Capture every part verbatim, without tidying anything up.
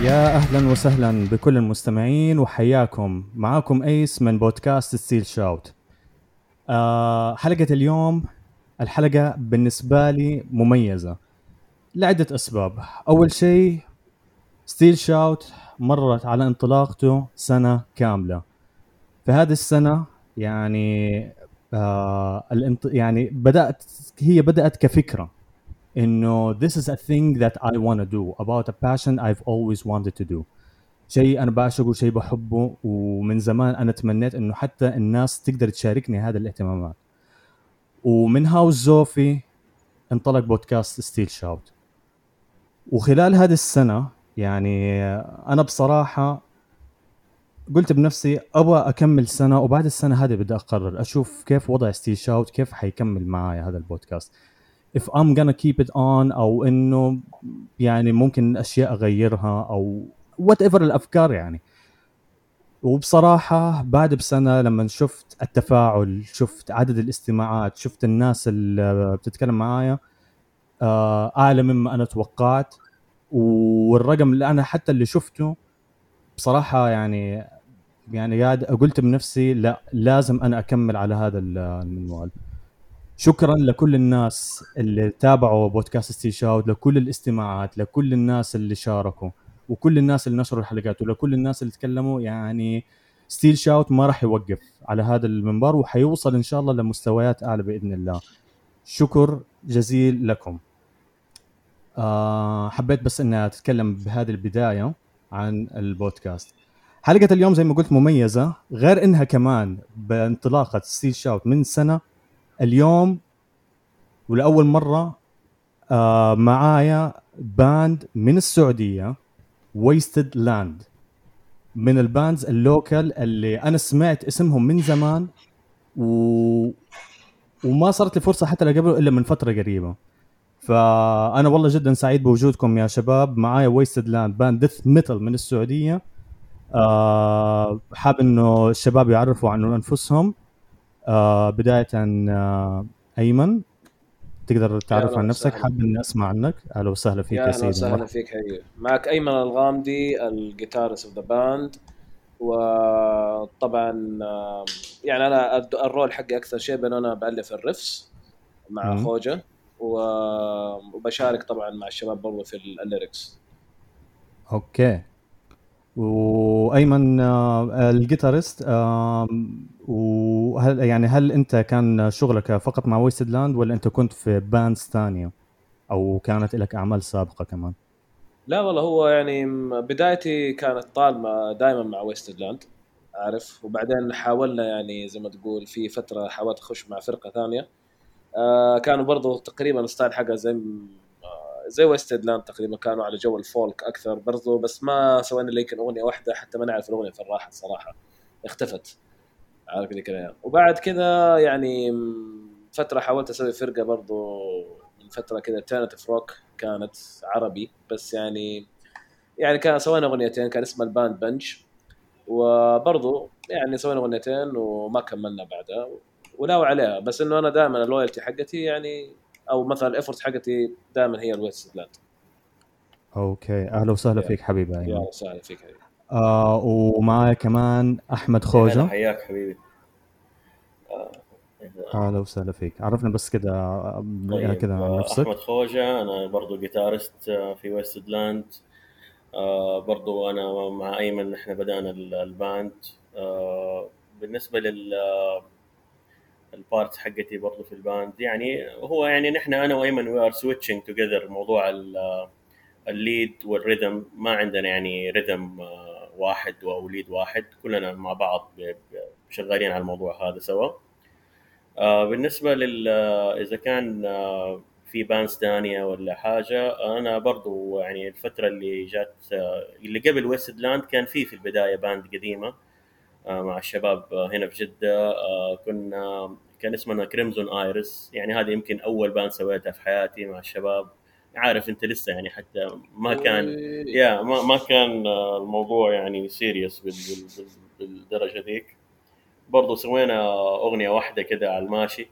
يا أهلا وسهلا بكل المستمعين وحياكم. معاكم أيس من بودكاست ستيل شاوت. آه حلقة اليوم، الحلقة بالنسبة لي مميزة لعدة أسباب. أول شيء، ستيل شاوت مرت على انطلاقته سنة كاملة. في هذه السنة يعني آه الانط... يعني بدأت هي بدأت كفكرة إنه this is a thing that I want to do about a passion I've always wanted to do. شيء انا بعشقه، شيء بحبه، ومن زمان انا تمنيت انه حتى الناس تقدر تشاركني هذه الاهتمامات. ومن هاوس زوفي انطلق بودكاست ستيل شاوت. وخلال هذه السنه يعني انا بصراحه قلت بنفسي ابغى اكمل سنه، وبعد السنه هذه بدي اقرر اشوف كيف وضع ستيل شاوت، كيف حيكمل معايا هذا البودكاست. if I'm gonna keep it on او انه يعني ممكن اشياء اغيرها او whatever الافكار يعني. وبصراحة بعد بسنة لما شفت التفاعل، شفت عدد الاستماعات، شفت الناس اللي بتتكلم معايا آه، أعلى مما أنا توقعت. والرقم اللي أنا حتى اللي شفته بصراحة يعني يعني قاعد قلت بنفسي لا، لازم أنا أكمل على هذا المنوال. شكرا لكل الناس اللي تابعوا بودكاست ستي شاوت، لكل الاستماعات، لكل الناس اللي شاركوا، وكل الناس اللي نشروا الحلقات، ولكل الناس اللي تكلموا. يعني ستيل شاوت ما راح يوقف على هذا المنبر، وحيوصل ان شاء الله لمستويات اعلى باذن الله. شكر جزيل لكم. آه حبيت بس اني اتكلم بهذه البدايه عن البودكاست. حلقه اليوم زي ما قلت مميزه، غير انها كمان بانطلاقه ستيل شاوت من سنه. اليوم ولأول مرة آه معايا باند من السعودية، ويستد لاند، من الباندز اللوكال اللي أنا سمعت اسمهم من زمان و... وما صارت لي فرصة حتى لقبله إلا من فترة قريبة. فأنا والله جدا سعيد بوجودكم يا شباب. معايا ويستد لاند، باند ديث ميتال من السعودية. آه حاب إنه الشباب يعرفوا عن أنفسهم. آه بداية آه أيمن، تقدر يا تعرف اهلا عن نفسك؟ وسهلا. حاب اني اسمع عنك. اهلا وسهلا فيك يا يا اهلا سيدي، وسهلا مرحبا. فيك. هي معك ايمن الغامدي، الجيتارست اوف ذا باند. وطبعا آم، يعني انا الد- الرول حقي اكثر شيء بان انا بالف الريفس مع امم خوجة و- وبشارك طبعا مع الشباب برضو في ال- الليركس. اوكي. وايمن آه، الجيتارست. آم، وهل يعني هل انت كان شغلك فقط مع ويستد لاند، ولا انت كنت في باندز ثانيه، او كانت لك اعمال سابقه كمان؟ لا والله، هو يعني م- بدايتي كانت طالمة دائما مع ويستد لاند، عارف. وبعدين حاولنا يعني زي ما تقول في فترة حاولت اخش مع فرقة ثانية. آه كانوا برضو تقريبا ستايل حاجه زي آه زي ويستد لاند تقريبا، كانوا على جو الفولك اكثر برضو، بس ما سوينا الا يمكن اغنيه واحده، حتى ما نعرف الاغنيه في الراحه الصراحه، اختفت. عارف كذا كذا. وبعد كذا يعني م، فتره حاولت اسوي فرقه برضو من فتره كذا، تيرنتيف روك كانت عربي، بس يعني يعني كان سوينا اغنيتين، كان اسمها الباند بنج. وبرضو يعني سوينا اغنيتين وما كملنا بعدها وناوي عليها، بس انه انا دائما اللويالتي حقتي يعني، او مثلا الايفورت حقتي دائما هي الويست لاند. اوكي، اهلا وسهلا يا فيك حبيبي يا ايمن. وسهلا فيك حبيبي. آه ومعايا كمان احمد يا هلا، خوجة. حياك حبيبي. اهلا وسهلا فيك. عرفنا بس كده آه، طيب، كده عن آه، أحمد نفسك. خوجة، أنا برضو جيتارست آه، في ويستد لاند. آه، برضو أنا مع أيمن، إحنا بدأنا ال- الباند. آه، بالنسبة للبارت حقتي برضو في الباند، يعني هو يعني نحن أنا وأيمن we are switching together موضوع ال- الليد والريذم. ما عندنا يعني ريذم آه، واحد أو ليد واحد، كلنا مع بعض ب- ب- شغالين على الموضوع هذا سوا. آه، بالنسبة لل آه، إذا كان آه، في بانز تانية ولا حاجة، أنا برضو يعني الفترة اللي جات آه، اللي قبل ويستد لاند كان في في البداية باند قديمة آه، مع الشباب آه، هنا في جدة. آه، كنا كان اسمنا كريمزون ايرس، يعني هذه يمكن أول باند سويتها في حياتي مع الشباب. عارف أنت لسه يعني حتى ما كان أوي. يا ما, ما كان آه، الموضوع يعني سيريس بالدرجة ذيك. برضو سوينا أغنية واحدة كده على الماشي.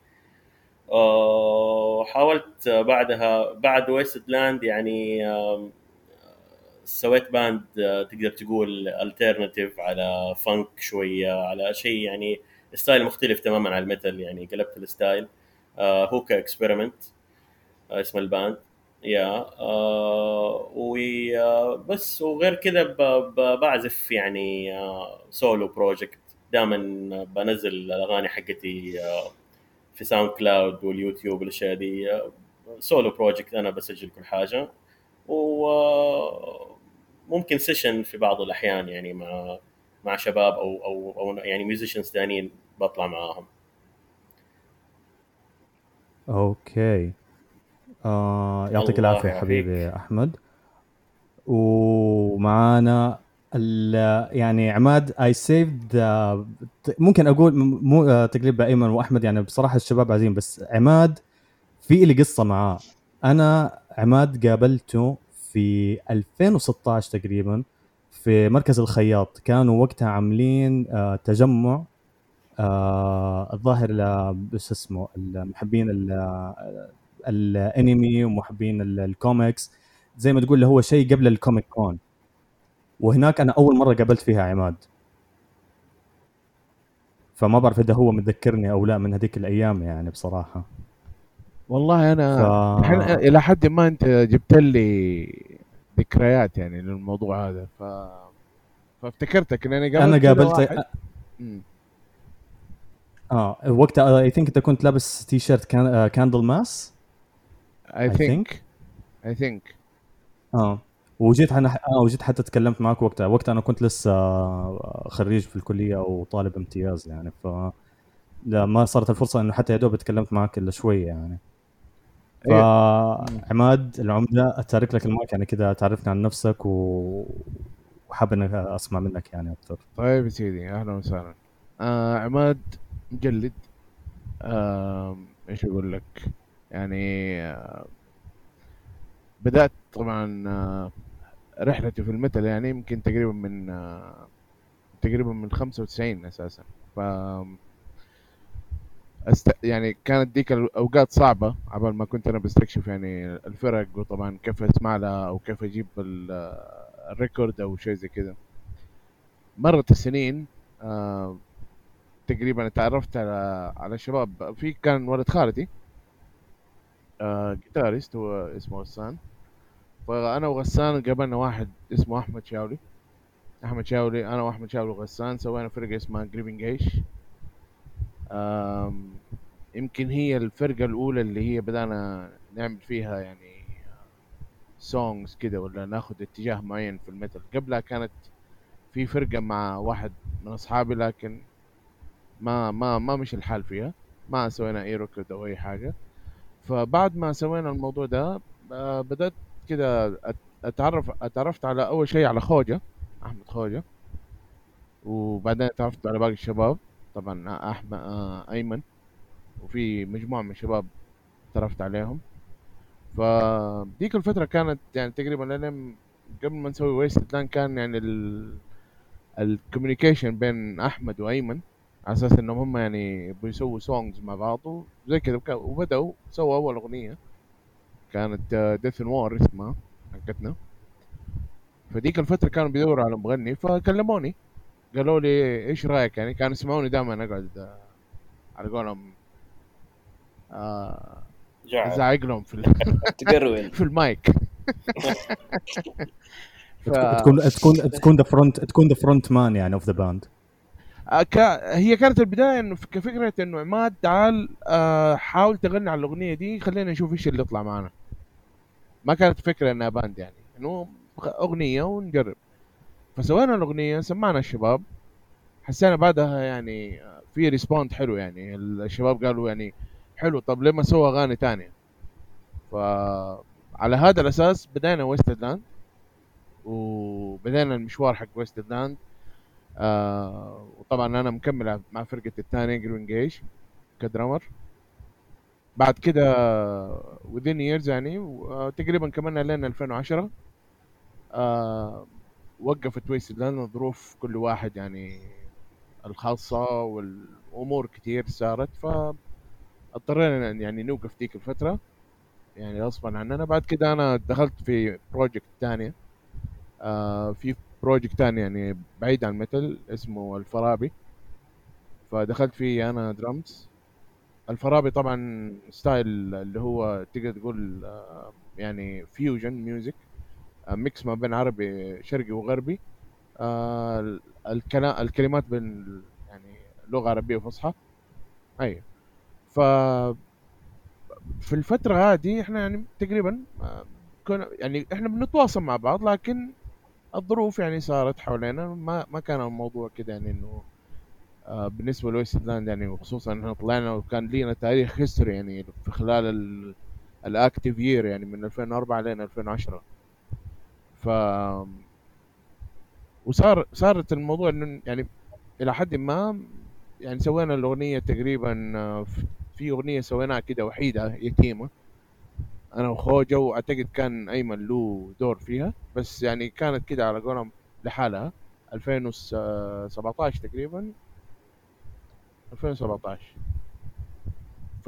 آه، حاولت بعدها بعد ويست لاند يعني آم، سويت باند آه، تقدر تقول الترناتيف على فانك شويه، على شيء يعني ستايل مختلف تماما عن الميتال، يعني قلبت الستايل. آه، هوكا اكسبيرمنت آه، اسم الباند. يا آه وبس. وغير كذا ب- ب- بعزف يعني آه سولو بروجكت. دائما بنزل الاغاني حقتي آه في ساوند كلاود واليوتيوب والاشياء دي. آه سولو بروجكت، انا بسجل كل حاجه. وممكن سيشن في بعض الاحيان يعني مع مع شباب او او او يعني ميوزيشنز ثانيين بطلع معاهم. اوكي. آه يعطيك الله العافيه حبيبي يعافيك. يا احمد. ومعانا ال- يعني عماد اي سيفد. ممكن اقول م- مو آه، تقليب ايمن واحمد، يعني بصراحه الشباب عايزين، بس عماد في لي قصه معاه. انا عماد قابلته في ألفين وستاشر تقريبا في مركز الخياط. كانوا وقتها عاملين آه، تجمع آه، الظاهر ل- بس اسمه المحبين ال- الانمي ومحبين ال- الكوميكس، زي ما تقول اللي هو شيء قبل الكوميك كون. وهناك انا اول مره قابلت فيها عماد، فما بعرف اذا هو متذكرني او لا من هذيك الايام يعني بصراحه. والله ف انا الحين الى حد ما انت جبت لي ذكريات يعني للموضوع هذا، ف فافتكرتك ان انا انا قابلت كذا قابلت واحد. اه وقتها اي ثينك انت كنت لابس تي شيرت كان كاندل ماس اي اي ثينك. ثينك اي ثينك اه وجيت انا اه وجيت حتى تكلمت معك وقتها. وقتها انا كنت لسه آه، خريج في الكليه وطالب امتياز يعني، ف لا ما صارت الفرصه انه حتى يا دوب تكلمت معك الا شويه يعني. فعماد العمده اتارك لك المايك يعني كذا، تعرفني عن نفسك و... وحاب انك اسمع منك يعني اكثر. طيب يا سيدي، اهلا وسهلا. آه عماد مجلد. آه ايش اقول لك يعني. آه بدأت طبعا آه رحلتي في الميتال يعني يمكن تقريبا من آه تقريبا من خمسة وتسعين اساسا. ف أست... يعني كانت ديك الاوقات صعبه عبال ما كنت انا بستكشف يعني الفرق، وطبعا كيف اسمع لها او كيف اجيب ال- الريكورد او شيء زي كذا. مرت السنين. آه تقريبا تعرفت على على شباب. في كان ولد خالتي آه جيتاريست، هو اسمه غسان. فانا وغسان قابلنا واحد اسمه احمد شاولي. احمد شاولي انا واحمد شاولي وغسان سوينا فرقه اسمها جريفنج ايش. آم، يمكن هي الفرقه الاولى اللي هي بدانا نعمل فيها يعني سونجز كده، ولا ناخذ اتجاه معين في الميتال. قبلها كانت في فرقه مع واحد من اصحابي، لكن ما ما ما مش الحال فيها. ما سوينا اي ركض او اي حاجه. فبعد ما سوينا الموضوع ده آه، بدأت كده أت- أتعرف أتعرفت على أول شيء على خوجة، أحمد خوجة. وبعدين تعرفت على باقي الشباب، طبعا أحمد آه، أيمن، وفي مجموعة من الشباب تعرفت عليهم. فديك الفترة كانت يعني تقريبا لين قبل ما نسوي ويست لاند كان يعني الكوميونيكيشن بين أحمد وأيمن على أساس إنهم هم يعني بيسووا سونجز مع بعض وزي كذا. وك- وبدأوا سووا أول أغنية كانت ديث وور اسمها حقتنا. فديك الفترة كانوا بيدوروا على مغني، فكلموني قالوا لي ايش رايك يعني. كانوا يسمعوني دائما اقعد آه، على قولهم آه، جعل. ازعق لهم في ال- تقرون. في المايك. ف تك- تكون تكون تكون ذا فرونت تكون ذا فرونت مان يعني اوف ذا باند. آه، كا- هي كانت البدايه انه ف- كفكره انه عماد تعال آه، حاول تغني على الاغنيه دي، خلينا نشوف ايش اللي يطلع معنا. ما كانت فكره انها باند يعني، انه اغنيه ونجرب. فسوينا الاغنيه، سمعنا الشباب، حسينا بعدها يعني في ريسبوند حلو يعني. الشباب قالوا يعني حلو، طب ليه ما سوى اغاني تانية؟ فعلى هذا الاساس بدينا ويستد لاند، وبدينا المشوار حق ويستد لاند. آه وطبعا انا مكمل مع فرقة الثانية جرين جيش كدرامر. بعد كده within years يعني آه تقريبا كملنا لين ألفين وعشرة. آه وقفت ويستد لاند ظروف كل واحد يعني الخاصة، والأمور كتير صارت، فاضطرينا يعني نوقف ديك الفترة يعني غصبا عننا. بعد كده أنا دخلت في بروجكت تانية آه في بروجكت تاني يعني بعيد عن الميتال اسمه الفارابي، فدخلت فيه انا درامز. الفارابي طبعا ستايل اللي هو تقدر تقول آه يعني فيوجن ميوزك، آه ميكس ما بين عربي شرقي وغربي. آه الكلام الكلمات بين يعني لغة عربية فصحى. ايوه. ف في الفترة هذه احنا يعني تقريبا آه، كنا يعني احنا بنتواصل مع بعض، لكن الظروف يعني صارت حوالينا، ما ما كان الموضوع كده يعني انه آه، بالنسبة لويست لاند يعني، وخصوصا ان احنا طلعنا وكان لينا تاريخ هيستوري يعني في خلال ال الاكتيف يير يعني من ألفين وأربعة لين ألفين وعشرة. ف وصار صارت الموضوع انه يعني الى حد ما يعني سوينا الاغنيه تقريبا آه، في في اغنيه سويناها كده وحيده يتيمه انا وخوجة، واعتقد كان ايمن له دور فيها، بس يعني كانت كده على قولهم لحالها. ألفين وسبعطعش تقريبا، ألفين وسبعطعش. ف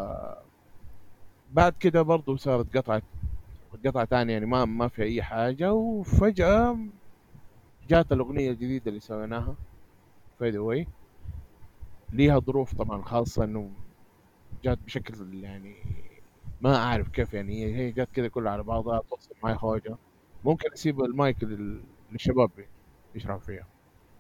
بعد كده برضو صارت قطعة قطعة تانية يعني ما ما في أي حاجة، وفجأة جات الأغنية الجديدة اللي سويناها فايد أواي. ليها ظروف طبعا خاصة، إنه جات بشكل يعني ما أعرف كيف يعني، هي هي جات كده كلها على بعضها. تواصل معي خواجة، ممكن أسيب المايك لل- للشباب يشرحوا فيها.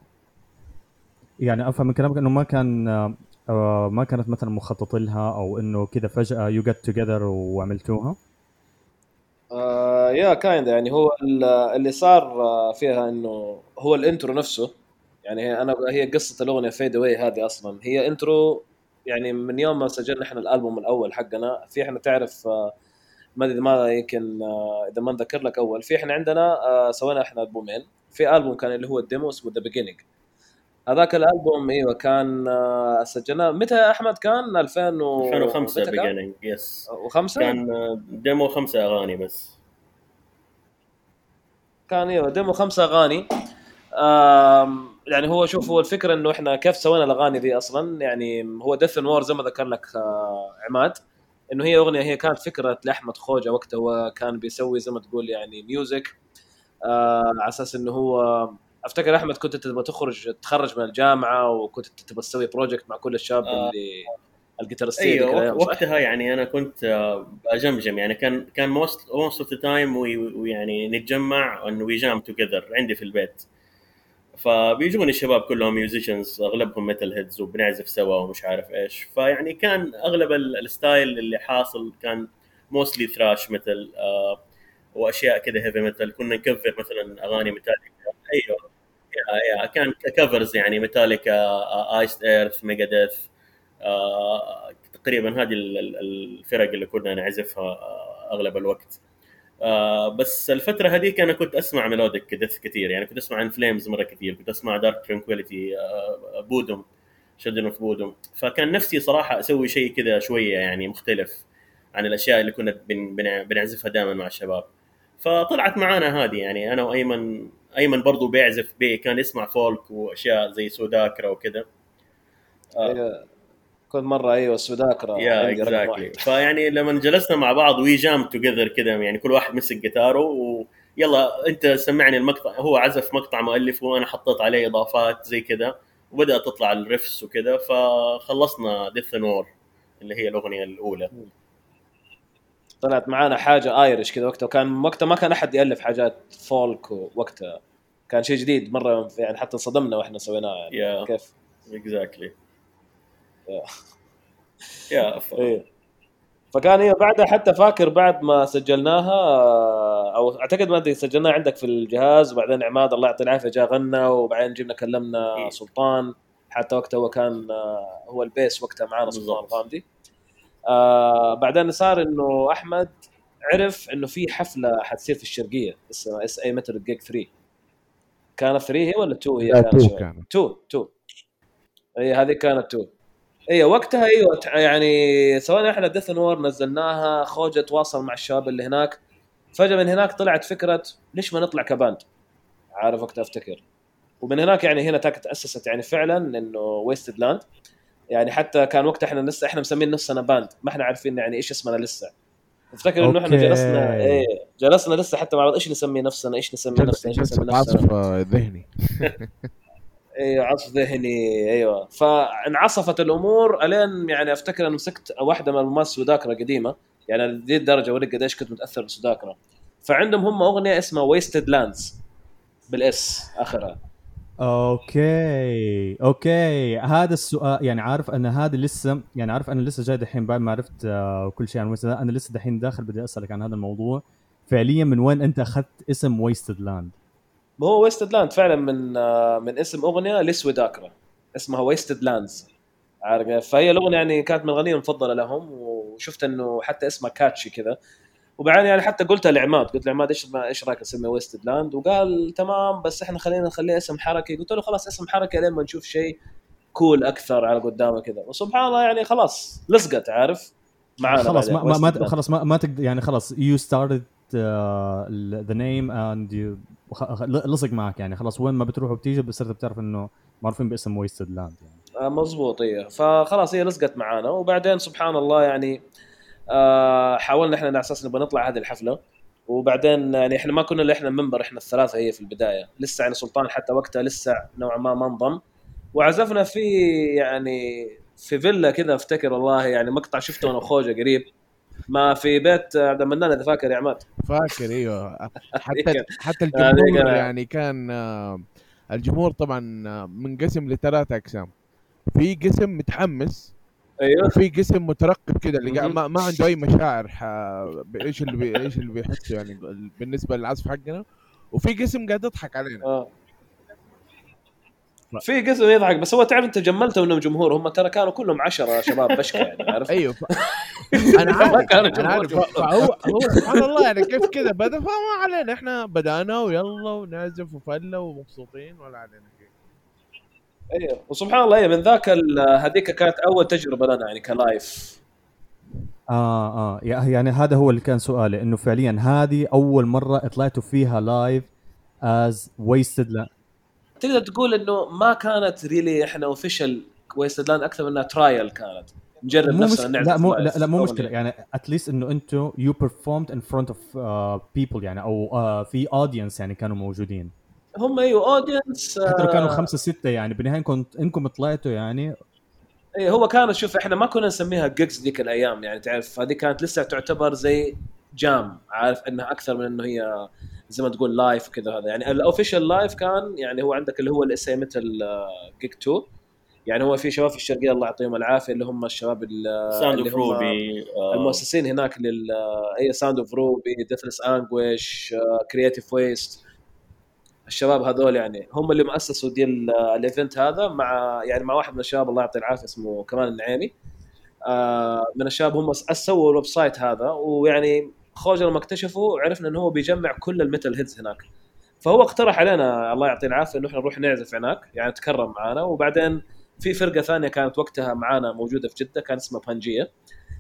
يعني افهم من كلامك انه ما كان آه، آه، ما كانت مثلا مخطط لها، او انه كذا فجأة يو جت توجذر وعملتوها. آه يا كايند يعني هو ال- اللي صار آه، فيها انه هو الانترو نفسه. يعني هي انا هي قصه الاغنيه فيد اواي هذه اصلا هي انترو. يعني من يوم ما سجلنا احنا الالبوم الاول حقنا، في احنا تعرف آه، ما ادري ما يمكن آه، اذا ما نذكر لك اول، في احنا عندنا آه، سوينا احنا البومين. في البوم كان اللي هو الديمو اسمه ذا بيجينينج. هذاك الالبوم ايوه كان آه، سجلناه متى يا احمد؟ كان ألفين ألفين و وخمسة متى كان؟ beginning يس. وخمسة. كان آه، ديمو خمسة اغاني بس. كان ايوه ديمو خمسة اغاني. آم، يعني هو شوف، هو الفكره انه احنا كيف سوينا الاغاني دي اصلا. يعني هو ديث وور زي ما ذكر لك آه، عماد، انه هي اغنيه هي كانت فكره لاحمد خوجه وقته. هو كان بيسوي زي ما تقول يعني ميوزك آه، على اساس انه هو، افتكر احمد كنت تبغى تخرج تتخرج من الجامعه، وكنت تبغى تسوي بروجكت مع كل الشباب آه اللي الجيتارستيه ايوه ذيك وق- الايام، صح؟ وقتها يعني انا كنت آه، بجمجم يعني، كان كان most most of the time ويعني نتجمع انه we jam together عندي في البيت. فبيجوني الشباب كلهم ميوزيشنز اغلبهم ميتال هيدز وبنعزف سوا ومش عارف ايش. فيعني كان اغلب ال- الستايل اللي حاصل كان موستلي ثراش ميتال آه واشياء كده هيفي ميتال. كنا نكفر مثلا اغاني ميتاليكا. ايوه يا يا كان كفرز يعني ميتاليكا، ايس ايرث، ميجاديث، تقريبا هذه ال- ال- الفرق اللي كنا نعزفها آه، اغلب الوقت. آه بس الفترة هذيك أنا كنت أسمع ميلوديك ديث كثير يعني. كنت أسمع عن فليمز مرة كثير، كنت أسمع دارك ترانكويليتي، آه بودوم، شدن اوف بودوم. فكان نفسي صراحة أسوي شيء كذا شوية يعني مختلف عن الأشياء اللي كنا بن بن بنعزفها دائما مع الشباب. فطلعت معانا هذه يعني. أنا وأيمن، أيمن برضو بيعزف بي، كان يسمع فولك وأشياء زي سوداكرا وكذا. آه ايوه كل مره ايوه السوداكرا يا عندي رقم اكزاكتلي. واحد. فيعني لما جلسنا مع بعض وي جام توجذر كذا يعني، كل واحد مسك جيتاره ويلا انت سمعني المقطع. هو عزف مقطع مؤلف وانا حطيت عليه اضافات زي كذا، وبدات تطلع الريفس وكذا. فخلصنا ديث نور اللي هي الاغنيه الاولى. طلعت معانا حاجه ايرش كذا وقتها، وكان وقتها ما كان احد يالف حاجات فولك، وقتها كان شيء جديد مره يعني، حتى انصدمنا واحنا سويناه يعني يا كيف. اكزاكتلي يا ف... ايه فكان هي بعدها حتى فاكر بعد ما سجلناها آه، او اعتقد ما ادري سجلناها عندك في الجهاز، وبعدين عماد الله يعطيه العافيه جاء غنى، وبعدين جبنا كلمنا إيه، سلطان. حتى وقتها هو كان آه، هو البيس وقتها معانا سلطان بالضبط. الغامدي. آه بعدين صار انه احمد عرف انه في حفله حتصير في الشرقيه اسمها اس اي متر جيج ثلاثة. كانت ثلاثة هي ولا اثنين؟ هي لا كانت تو شباب كان. اثنين اثنين. هي هذه كانت اثنين. ايوه وقتها ايوه تع- يعني سوينا احنا ديث نور نزلناها، خوجة تواصل مع الشباب اللي هناك. فجاه من هناك طلعت فكره ليش ما نطلع كباند، عارف وقتها افتكر. ومن هناك يعني هنا تاك تاسست يعني فعلا انه ويستد لاند. يعني حتى كان وقتها احنا لسه احنا مسمين نفسنا باند، ما احنا عارفين يعني ايش اسمنا لسه. افتكر انه احنا جلسنا ايه جلسنا لسه حتى مع بعض ايش نسمي نفسنا ايش نسمي نفسنا ايش نسمي نفسنا عصف ذهني. ايوه عصف ذهني ايوه. فانعصفت الامور الين يعني افتكر ان مسكت واحده من الماس سوداكرا قديمه يعني لذي الدرجه وريك قديش كنت متاثر بسوداكرا. فعندهم هم اغنيه اسمها ويستد لاندز بالاس اخرها. اوكي اوكي هذا السؤال يعني عارف ان هذا لسه يعني عارف انا لسه جاي دحين بعد ما عرفت آه كل شيء عن ويستد انا لسه دحين داخل بدي اسالك عن هذا الموضوع فعليا من وين انت اخذت اسم ويستد لاند؟ ما هو ويستد لاند فعلا من آه من اسم اغنيه لسوداكرا اسمها ويستد لاندز عارف. فهي الاغنيه يعني كانت من الاغاني المفضله لهم وشفت انه حتى اسمها كاتشي كذا. وبعدين يعني حتى قلت لعماد قلت لعماد ايش ايش رايك اسمي ويستد لاند وقال تمام بس احنا خلينا نخليه اسم حركي. قلت له خلاص اسم حركي لين ما نشوف شيء كول اكثر على قدامه كذا. وسبحان الله يعني خلاص لصقت عارف معانا خلاص ما ما, ما خلاص ما ما تقدر يعني خلاص you started uh, the name and you لصق معك يعني خلاص وين ما بتروح وبتيجي بصير بتعرف انه معروفين باسم ويستد لاند يعني. مزبوط ايه. فخلاص هي لصقت معانا. وبعدين سبحان الله يعني آه حاولنا احنا على اساس نبغى نطلع هذه الحفله. وبعدين يعني احنا ما كنا اللي احنا منبر احنا الثلاثه هي في البدايه لسه يعني سلطان حتى وقتها لسه نوعا ما ما انضم. وعزفنا في يعني في فيلا كذا افتكر والله يعني مقطع شفته انا وخوجه قريب ما في بيت عبد المنان اذا فاكر يا عماد. فاكر ايوه. حتى حتى الجمهور يعني كان الجمهور طبعا منقسم لثلاث اقسام. في قسم متحمس ايوه وفي قسم مترقب كده اللي ما, ما عنده اي مشاعر ايش اللي بي... ايش اللي بيحسه يعني بالنسبه للعزف حقنا. وفي قسم قاعد يضحك علينا. اه في قسم يضحك بس هو تعرف انت جملته انهم جمهور هم ترى كانوا كلهم عشرة شباب بشكه يعني عارف. ايوه ف... انا عارف انا عارف فهو هو سبحان الله يعني كيف كذا بدا فما علينا احنا بدانا ويلا ونعزف وفله ومبسوطين ولا علينا شيء. ايوه وسبحان الله من ذاك هذيك كانت اول تجربه لنا يعني كلايف. اه اه يعني هذا هو اللي كان سؤالي انه فعليا هذه اول مره طلعتوا فيها لايف از ويستد لاند. تقدر تقول انه ما كانت ريلي احنا اوفيشال ويستد لاند اكثر منها ترايل كانت نجرب نفسنا نعزف. لا مو لا, لا مو مشكله يعني اتليست انه انتم يو بيرفورمد ان فرونت اوف بيبل يعني او uh, في اودينس يعني كانوا موجودين. هم ايوه اودينس حتى لو كانوا خمسة ستة يعني بالنهايه كنت انكم طلعتوا يعني. ايه هو كان شوف احنا ما كنا نسميها جيكس ذيك الايام يعني تعرف هذه كانت لسه تعتبر زي جام عارف انها اكثر من انه هي زي ما تقول لايف وكذا. هذا يعني الاوفيشال لايف كان يعني هو عندك اللي هو الاس اي مثل جيك تو يعني هو في شباب في الشرقيه الله يعطيهم العافيه اللي هم الشباب اللي هم روبي المؤسسين هناك لل اي ساوند اوف روبي ديثلس انجويش كرييتيف ويست. الشباب هذول يعني هم اللي مؤسسوا دي الايفنت هذا مع يعني مع واحد من الشباب الله يعطيه العافيه اسمه كمال النعيمي. آه من الشباب هم اسسوا الويب سايت هذا. ويعني خوجه لما اكتشفوا عرفنا انه هو بيجمع كل الميتال هيدز هناك. فهو اقترح علينا الله يعطيه العافيه انه احنا نروح نعزف هناك يعني تكرم معنا. وبعدين في فرقه ثانيه كانت وقتها معانا موجوده في جده كان اسمها بانجيه.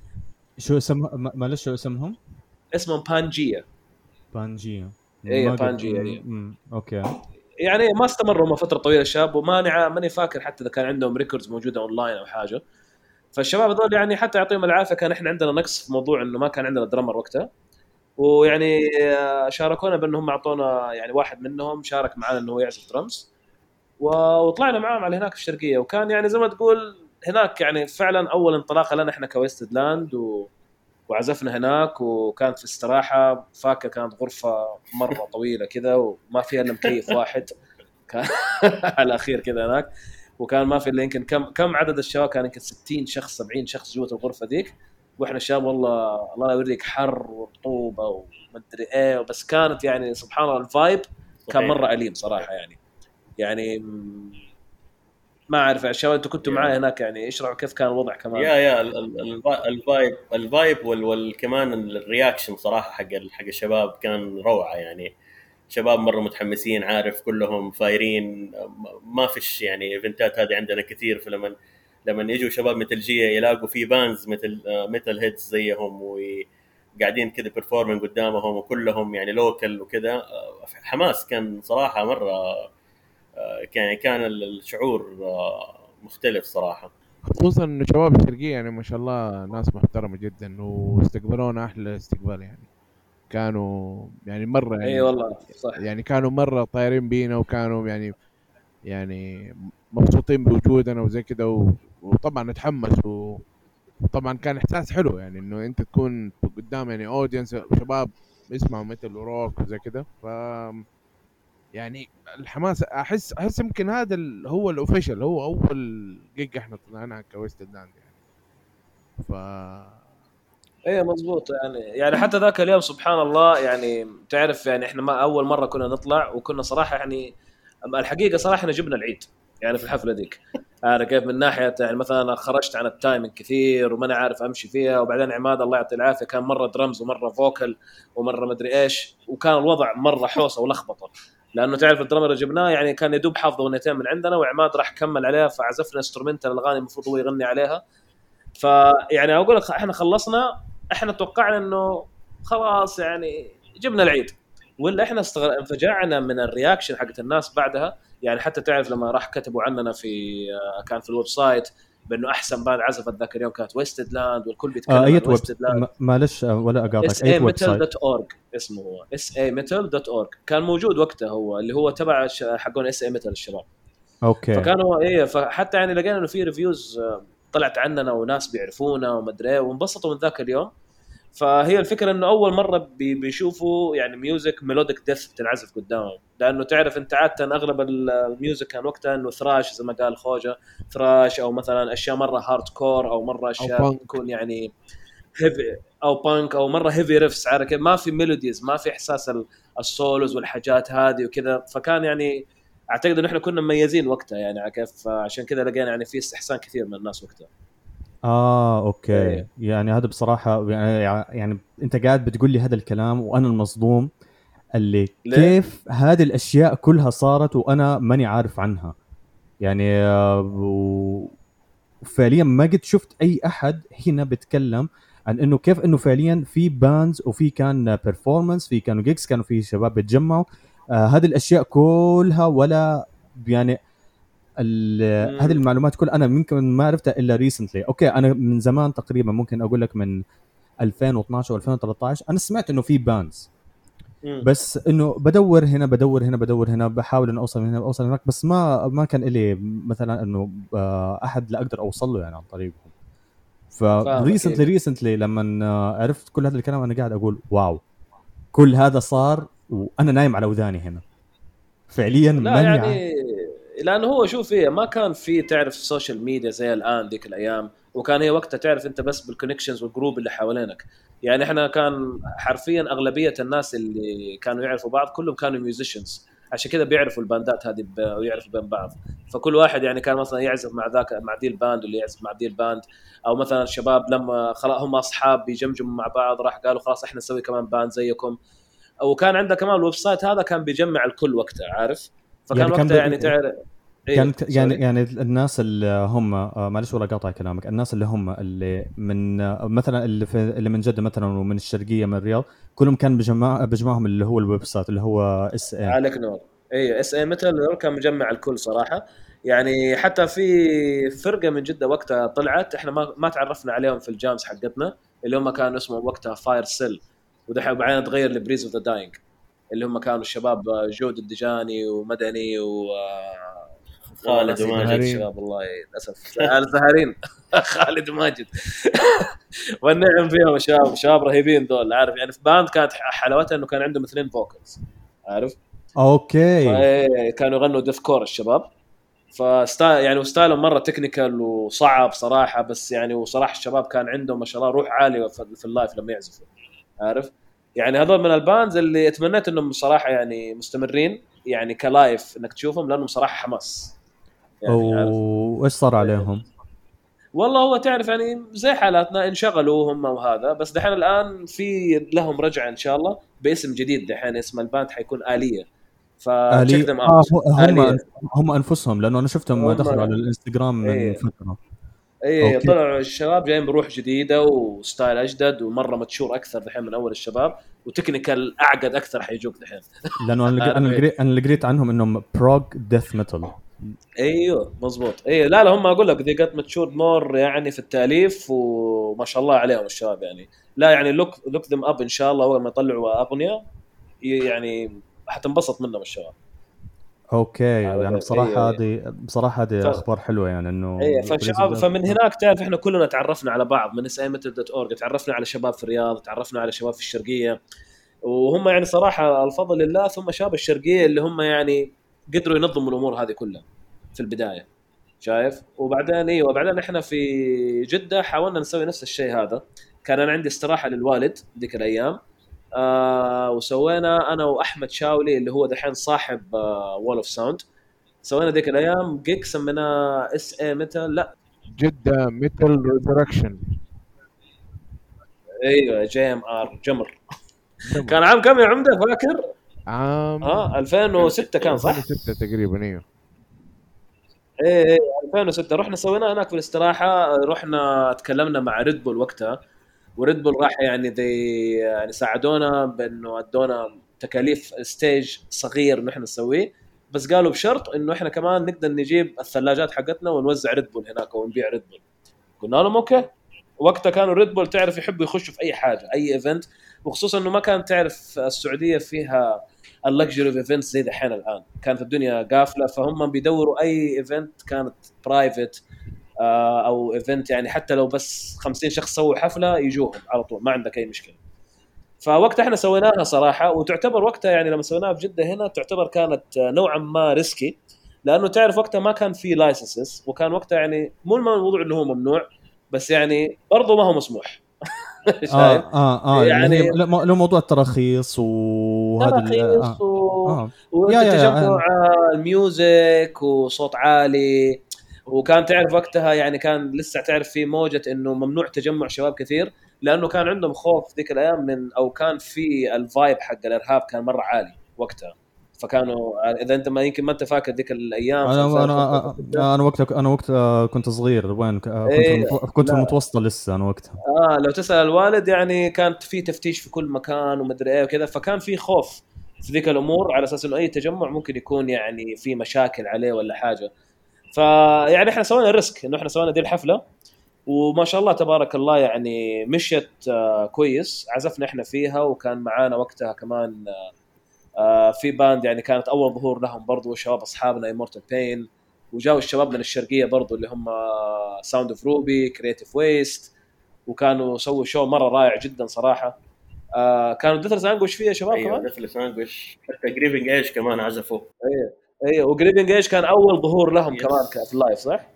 شو اسمها معلش شو اسمهم؟ اسمهم بانجيه. بانجيه ايه بانجيه ايه. اوكي يعني ما استمروا هم فتره طويله الشباب وما ماني فاكر حتى اذا كان عندهم ريكوردز موجوده اونلاين او حاجه. فالشباب هذول يعني حتى يعطيهم العافيه كان احنا عندنا نقص في موضوع انه ما كان عندنا درامر وقتها. ويعني شاركونا بانهم اعطونا يعني واحد منهم شارك معنا انه هو يعزف درمز وطلعنا معاهم على هناك في الشرقيه. وكان يعني زي ما تقول هناك يعني فعلا اول انطلاقه لنا احنا كويستد لاند و... وعزفنا هناك وكانت في استراحه فاكر كانت غرفه مره طويله كذا وما فيها الا مكيف واحد كان على الاخير كذا هناك. وكان ما في الا يمكن كم كم عدد الشباب كان يمكن ستين شخص سبعين شخص جوه الغرفه ذيك. واحنا الشباب والله الله يوريك حر ورطوبه ومدري ايه. بس كانت يعني سبحان الله الفايب كان مره أليم صراحه يعني يعني ما اعرف الشباب انتوا كنتوا معايا هناك يعني اشرحوا كيف كان الوضع كمان. يا يا الفايب الفايب والكمان الرياكشن صراحه حق حق الشباب كان روعه يعني. شباب مره متحمسين عارف كلهم فايرين. ما فيش يعني ايفنتات هذه عندنا كثير. فلما لما يجوا شباب متلجيه يلاقوا في بانز مثل ميتال هيدز زيهم وقاعدين كذا بيرفورمينج قدامهم وكلهم يعني لوكال وكذا حماس كان صراحه مره. كان كان الشعور مختلف صراحه. خصوصا انه شباب الشرقية يعني ما شاء الله ناس محترمة جدا واستقبلونا احلى استقبال يعني. كانوا يعني مرة اي يعني والله صح. يعني كانوا مرة طايرين بينا وكانوا يعني يعني مبسوطين بوجودنا وزي كده و- وطبعا نتحمس و- وطبعا كان احساس حلو يعني انه انت تكون قدام يعني اودينس شباب يسمعوا مثل وروك وزي كده. ف يعني الحماس احس احس يمكن هذا ال- هو الاوفيشال، هو اول جيج احنا طلعنا كويست لاند يعني. ف ايه مزبوط يعني. يعني حتى ذاك اليوم سبحان الله يعني تعرف يعني احنا ما اول مره كنا نطلع وكنا صراحه يعني الحقيقه صراحه احنا جبنا العيد يعني في الحفله ديك. انا كيف من ناحيه يعني مثلا أنا خرجت عن التايمنج كثير وما انا عارف امشي فيها، وبعدين عماد الله يعطيه العافيه كان مره درمز ومره فوكل ومره مدري ايش، وكان الوضع مره حوسه ولخبطه لانه تعرف الدرامر اللي جبناه يعني كان يدوب حافظ اغنيتين من عندنا وعماد راح كمل عليها فعزفنا انسترومنتال الاغاني المفروض هو يغني عليها. فيعني اقول لك احنا خلصنا، احنا توقعنا انه خلاص يعني جبنا العيد، ولا احنا استغل... انفجعنا من الرياكشن حقت الناس بعدها. يعني حتى تعرف لما راح كتبوا عننا في كان في الويب سايت بانه احسن باند عزفت ذاك اليوم كانت ويستد لاند والكل بيتكلم آه عن اية ويب ويستد لاند. م- معلش آه، ولا اقاطعك، اس اية اي ويب ميتال سايت؟ دوت اورج اسمه هو اس اي ميتال دوت اورج، كان موجود وقتها هو اللي هو تبع ش- حقون اس اي ميتال الشباب. اوكي. فكانوا ايه فحتى يعني لقينا انه في ريفيوز طلعت عننا وناس بيعرفونا ومدري ايه وانبسطوا من ذاك اليوم. فهي الفكره انه اول مره بي- بيشوفوا يعني ميوزك ميلوديك ديث بتنعزف قدامهم، لانه تعرف انت عاده اغلب ال- الميوزك كان وقتها انه ثراش زي ما قال خوجه، ثراش او مثلا اشياء مره هارد كور او مره او اشياء بانك. تكون يعني هيفي او بانك او مره هيفي ريفس عارف كيف، ما في ميلوديز ما في احساس ال- السولوز والحاجات هذه وكذا. فكان يعني اعتقد انه احنا كنا مميزين وقتها يعني على كيف، عشان كذا لقينا يعني في استحسان كثير من الناس وقتها. اه اوكي. ايه يعني هذا بصراحة يعني, يعني انت قاعد بتقول لي هذا الكلام وانا المصدوم اللي ليه؟ كيف هذه الاشياء كلها صارت وانا ماني عارف عنها. يعني آه، و- وفعليا ما قد شفت اي احد هنا بيتكلم عن انه كيف انه فعليا في باندز وفي كان بيرفورمانس، في كانوا جيكس، كانوا في شباب بيتجمعوا. آه هذه الاشياء كلها ولا يعني ال- هذه مم. المعلومات كلها انا ممكن ما عرفتها الا ريسنتلي. اوكي انا من زمان تقريبا ممكن اقول لك من ألفين واثناشر و ألفين وثلاثة عشر انا سمعت انه في باندز، مم. بس انه بدور هنا بدور هنا بدور هنا بحاول انه اوصل من هنا اوصل هناك، بس ما ما كان لي مثلا انه آه، احد لا اقدر اوصل له يعني عن طريقهم. فاهمك فريسنتلي إيه. ريسنتلي لما آه، عرفت كل هذا الكلام انا قاعد اقول واو، كل هذا صار وانا نايم على وداني هنا فعليا لا ماني ع- يعني لانه هو شوف هي ما كان في تعرف السوشيال ميديا زي الان ذيك الايام، وكان هي وقتها تعرف انت بس بالكونكشنز والجروب اللي حوالينك. يعني احنا كان حرفيا اغلبيه الناس اللي كانوا يعرفوا بعض كلهم كانوا ميوزيشنز، عشان كذا بيعرفوا الباندات هذه ب- ويعرفوا بين بعض. فكل واحد يعني كان مثلا يعزف مع ذاك مع دي الباند واللي يعزف مع دي الباند، او مثلا الشباب لما خلاص هم اصحاب بيجمجموا مع بعض راح قالوا خلاص احنا نسوي كمان باند زيكم. او كان عنده كمان الويب سايت هذا كان بيجمع الكل وقتها عارف. فكان يعني كان وقتها يعني ب... تعرف ايه كانت يعني سوري. يعني الناس اللي هم آه، معلش ولا قاطع كلامك، الناس اللي هم اللي من آه، مثلا اللي في اللي من جدة مثلا ومن الشرقية من الرياض كلهم كان بجمع بجمعهم اللي هو الويب سايت اللي هو اس اي. عليك نور. ايوه اس اي ميتال كان مجمع الكل صراحه. يعني حتى في فرقه من جده وقتها طلعت احنا ما ما تعرفنا عليهم في الجامز حقتنا، اللي هم كانوا اسمهم وقتها فاير سيل، ودحين بعدين تغير لبريز اوف ذا داينج، اللي هم كانوا الشباب جود الدجاني ومدني و والله خالد ناسي بقية وماجد. الشباب والله للاسف الزهرين خالد وماجد والنعم فيهم شباب شباب رهيبين دول عارف. يعني في باند كانت حلاوتها انه كان عندهم اثنين فوكلز عارف، اوكي. فكانوا يغنوا ديث كور الشباب. فستايل يعني وستايلهم مره تكنيكال وصعب صراحه، بس يعني وصراحه الشباب كان عندهم ما شاء الله روح عاليه في في اللايف لما يعزفوا عارف. يعني هذول من الباندز اللي اتمنيت انهم صراحه يعني مستمرين يعني كلايف انك تشوفهم، لانهم صراحه حماس يعني عارف. وايش صار عليهم؟ والله هو تعرف يعني زي حالاتنا انشغلوا هم وهذا، بس دحين الان في لهم رجعه ان شاء الله باسم جديد. دحين اسم الباند حيكون آلية، فتشيك آلي ذم آه اوت. هم آلية هم انفسهم، لانه انا شفتهم هم دخلوا على الانستغرام من اي فترة. اي اوكي. طلعوا الشباب جايين بروح جديده وستايل اجدد ومره متشور اكثر دحين من اول الشباب، وتكنيكال اعقد اكثر حيجوك دحين لانه انا لقيت عارف انا إيه؟ لقيت انا لقيت عنهم انهم بروج ديث ميتال. ايوه مزبوط. ايوه لا لا هم اقول لك ذي قد ماتشور مور يعني في التاليف، وما شاء الله عليهم الشباب يعني. لا يعني لوك لوك ذم اب ان شاء الله، اول ما يطلعوا اغنيه يعني حتنبسط منهم الشباب. اوكي، يعني عرفت؟ بصراحه ايوه هذه بصراحه هذه ايوه. اخبار حلوه، يعني انه ايه بريزن فالشباب، بلاد. فمن هناك تعرف احنا كلنا تعرفنا على بعض من اس اي متل دوت اورج، تعرفنا على شباب في الرياض، تعرفنا على شباب في الشرقيه، وهم يعني صراحه الفضل لله ثم شباب الشرقيه اللي هم يعني قدروا ينظموا الامور هذه كلها في البدايه، شايف. وبعدين ايوه بعدين احنا في جده حاولنا نسوي نفس الشيء هذا. كان انا عندي استراحه للوالد ذيك الايام، آه وسوينا انا واحمد شاولي اللي هو دحين صاحب آه وول اوف ساوند، سوينا ذيك الايام جيك سميناه اس اي متل. لا جدة ميتال ريزركشن. ايوه جي ام ار جمر. جمر. كان عام كم يا عمده فاكر؟ عام اه ألفين وستة كان صح؟ ألفين وستة تقريبا. ايوه ايه ايه ألفين وستة رحنا سوينا هناك في الاستراحه، رحنا تكلمنا مع ريد بول وقتها، وريد بول راح يعني دي يعني ساعدونا بانه ادونا تكاليف ستيج صغير نحن نسويه، بس قالوا بشرط انه احنا كمان نقدر نجيب الثلاجات حقتنا ونوزع ريد بول هناك ونبيع ريد بول. قلنا لهم اوكي. وقتها كانوا ريد بول تعرف يحبوا يخشوا في اي حاجه اي ايفنت، وخصوصا انه ما كان تعرف السعوديه فيها اللكجري اوف ايفنتس زي دحين الان، كانت الدنيا قافله، فهم بيدوروا اي ايفنت كانت برايفت او ايفنت يعني حتى لو بس خمسين شخص سووا حفله يجوهم على طول ما عندك اي مشكله. فوقتها احنا سويناها صراحه، وتعتبر وقتها يعني لما سويناها في جده هنا تعتبر كانت نوعا ما ريسكي، لانه تعرف وقتها ما كان في لايسنسز، وكان وقتها يعني مو الموضوع انه هو ممنوع، بس يعني برضه ما هو مسموح. شايف اه اه اه اللي هي يعني لا، مو- له موضوع التراخيص وهذا ال- تراخيص اه و... اه يا وانت يا يا تجمع أنا- الميوزك وصوت عالي، وكان تعرف وقتها يعني كان لسه تعرف في موجة انه ممنوع تجمع شباب كثير، لانه كان عندهم خوف ذيك الايام من او كان في الفايب حق الارهاب كان مرة عالي وقتها. فكانوا اذا انت ما يمكن ما انت فاكر ذيك الايام في انا انا ألفين وخمسة انا انا وقتها انا وقتها كنت صغير، وين ك- كنت في ايه المتو... كنت في لا المتوسطه لسه انا وقتها. اه لو تسال الوالد يعني كانت في تفتيش في كل مكان ومدري ايه وكذا، فكان في خوف في ذيك الامور على اساس انه اي تجمع ممكن يكون يعني في مشاكل عليه ولا حاجه. فيعني احنا سوينا الريسك انه احنا سوينا دي الحفله، وما شاء الله تبارك الله يعني مشيت آه كويس، عزفنا احنا فيها، وكان معانا وقتها كمان آه في باند يعني كانت اول ظهور لهم برضو شباب اصحابنا Immortal Pain، وجاوا الشباب من الشرقيه برضو اللي هم ساوند اوف روبي كرييتيف ويست، وكانوا سووا شو مره رائع جدا صراحه. آه كانوا ديثرز انجوش فيه يا شباب ايوه كمان. ديثلس انجوش، حتى جريفنج ايج كمان عزفوا. ايوه ايوه وجريبنج ايش كان اول ظهور لهم كمان يس في اللايف صح؟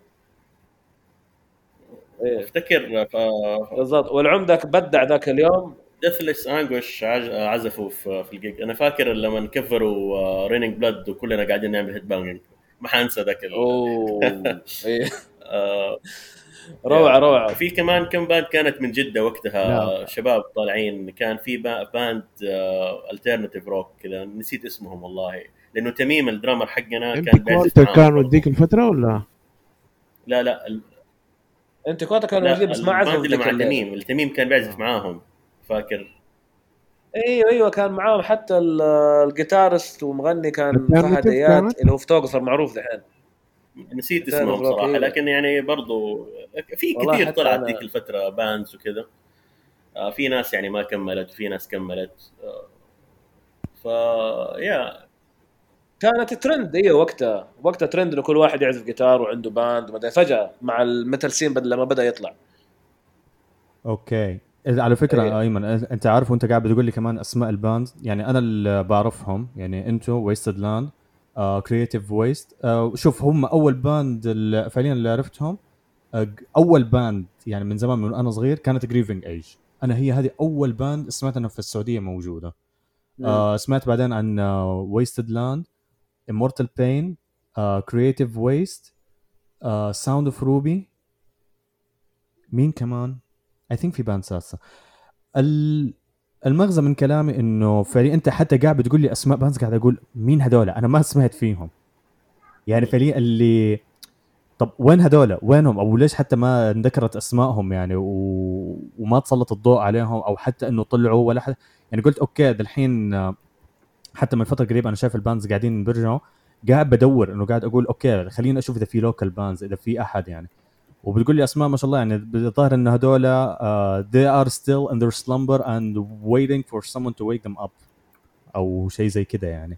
ايه افتكر بالضبط. والعمده بدع ذاك اليوم. ديثلس انجوش عزفوا في في الجيج. انا فاكر لما كفروا رينينج بلاد وكلنا قاعدين نعمل هيد بانجينج، ما حنسى ذاك ال... اوه ايه آه، روعه يا. روعه. في كمان كم باند كانت من جدة لا وقتها شباب طالعين، كان في با- باند الترناتيف روك كذا، نسيت اسمهم والله، لانه تميم الدرامر حقنا انت كان بيعزف كوالتر معاهم كانوا برضه. ذيك الفترة ولا؟ لا لا ال- انت كنت كانوا لا موجودين بس ما عزفوا الباند في اللي ذيك مع الليله. تميم، التميم كان بيعزف آه. معاهم فاكر. ايوه ايوه كان معاهم حتى ال- الجيتارست ومغني كان فهد الترنتيف اياد كانت. اللي هو فوتوغرافر معروف دحين. نسيت تعرف اسمهم روك صراحة، ايوه لكن يعني برضو في والله كثير حتى طلعت ذيك انا. الفترة باندز وكذا. آه، في ناس يعني ما كملت وفي ناس كملت. آه، ف يا كانت ترند ايوه وقتها، وقتها ترند انه كل واحد يعزف جيتار وعنده باند وما أدري. فجاه مع الميتال سين بدل لما بدا يطلع. اوكي، إذا على فكره ايوه ايمن، انت عارف وانت قاعد بتقول لي كمان اسماء الباند، يعني انا اللي بعرفهم يعني انتو ويستد لاند، كرييتيف ويست. شوف هم اول باند اللي فعليا اللي عرفتهم، آه، اول باند يعني من زمان من انا صغير كانت جريفنج ايج. انا هي هذه اول باند سمعت انها في السعوديه موجوده. مم. آه سمعت بعدين عن ويستد لاند، Immortal Pain، كرييتيف ويست، ساوند اوف روبي. مين كمان؟ I think في باند ساسا. ال- المغزى من كلامي انه فعليا انت حتى قاعد بتقول لي اسماء باندز، قاعد اقول مين هذول، انا ما سمعت فيهم. يعني فعليا اللي طب وين هذول، وينهم، او ليش حتى ما انذكرت اسمائهم يعني و... وما تسلط الضوء عليهم، او حتى انه طلعوا ولا حد. يعني قلت اوكي ده الحين حتى من فتره قريبه انا شايف الباندز قاعدين بيرجعوا، قاعد بدور انه قاعد اقول اوكي خليني اشوف اذا في لوكال بانز اذا في احد يعني، وبتقول لي اسماء ما شاء الله يعني بالظاهر ان هذول uh, they are still in their slumber and waiting for someone to wake them up او شيء زي كده يعني.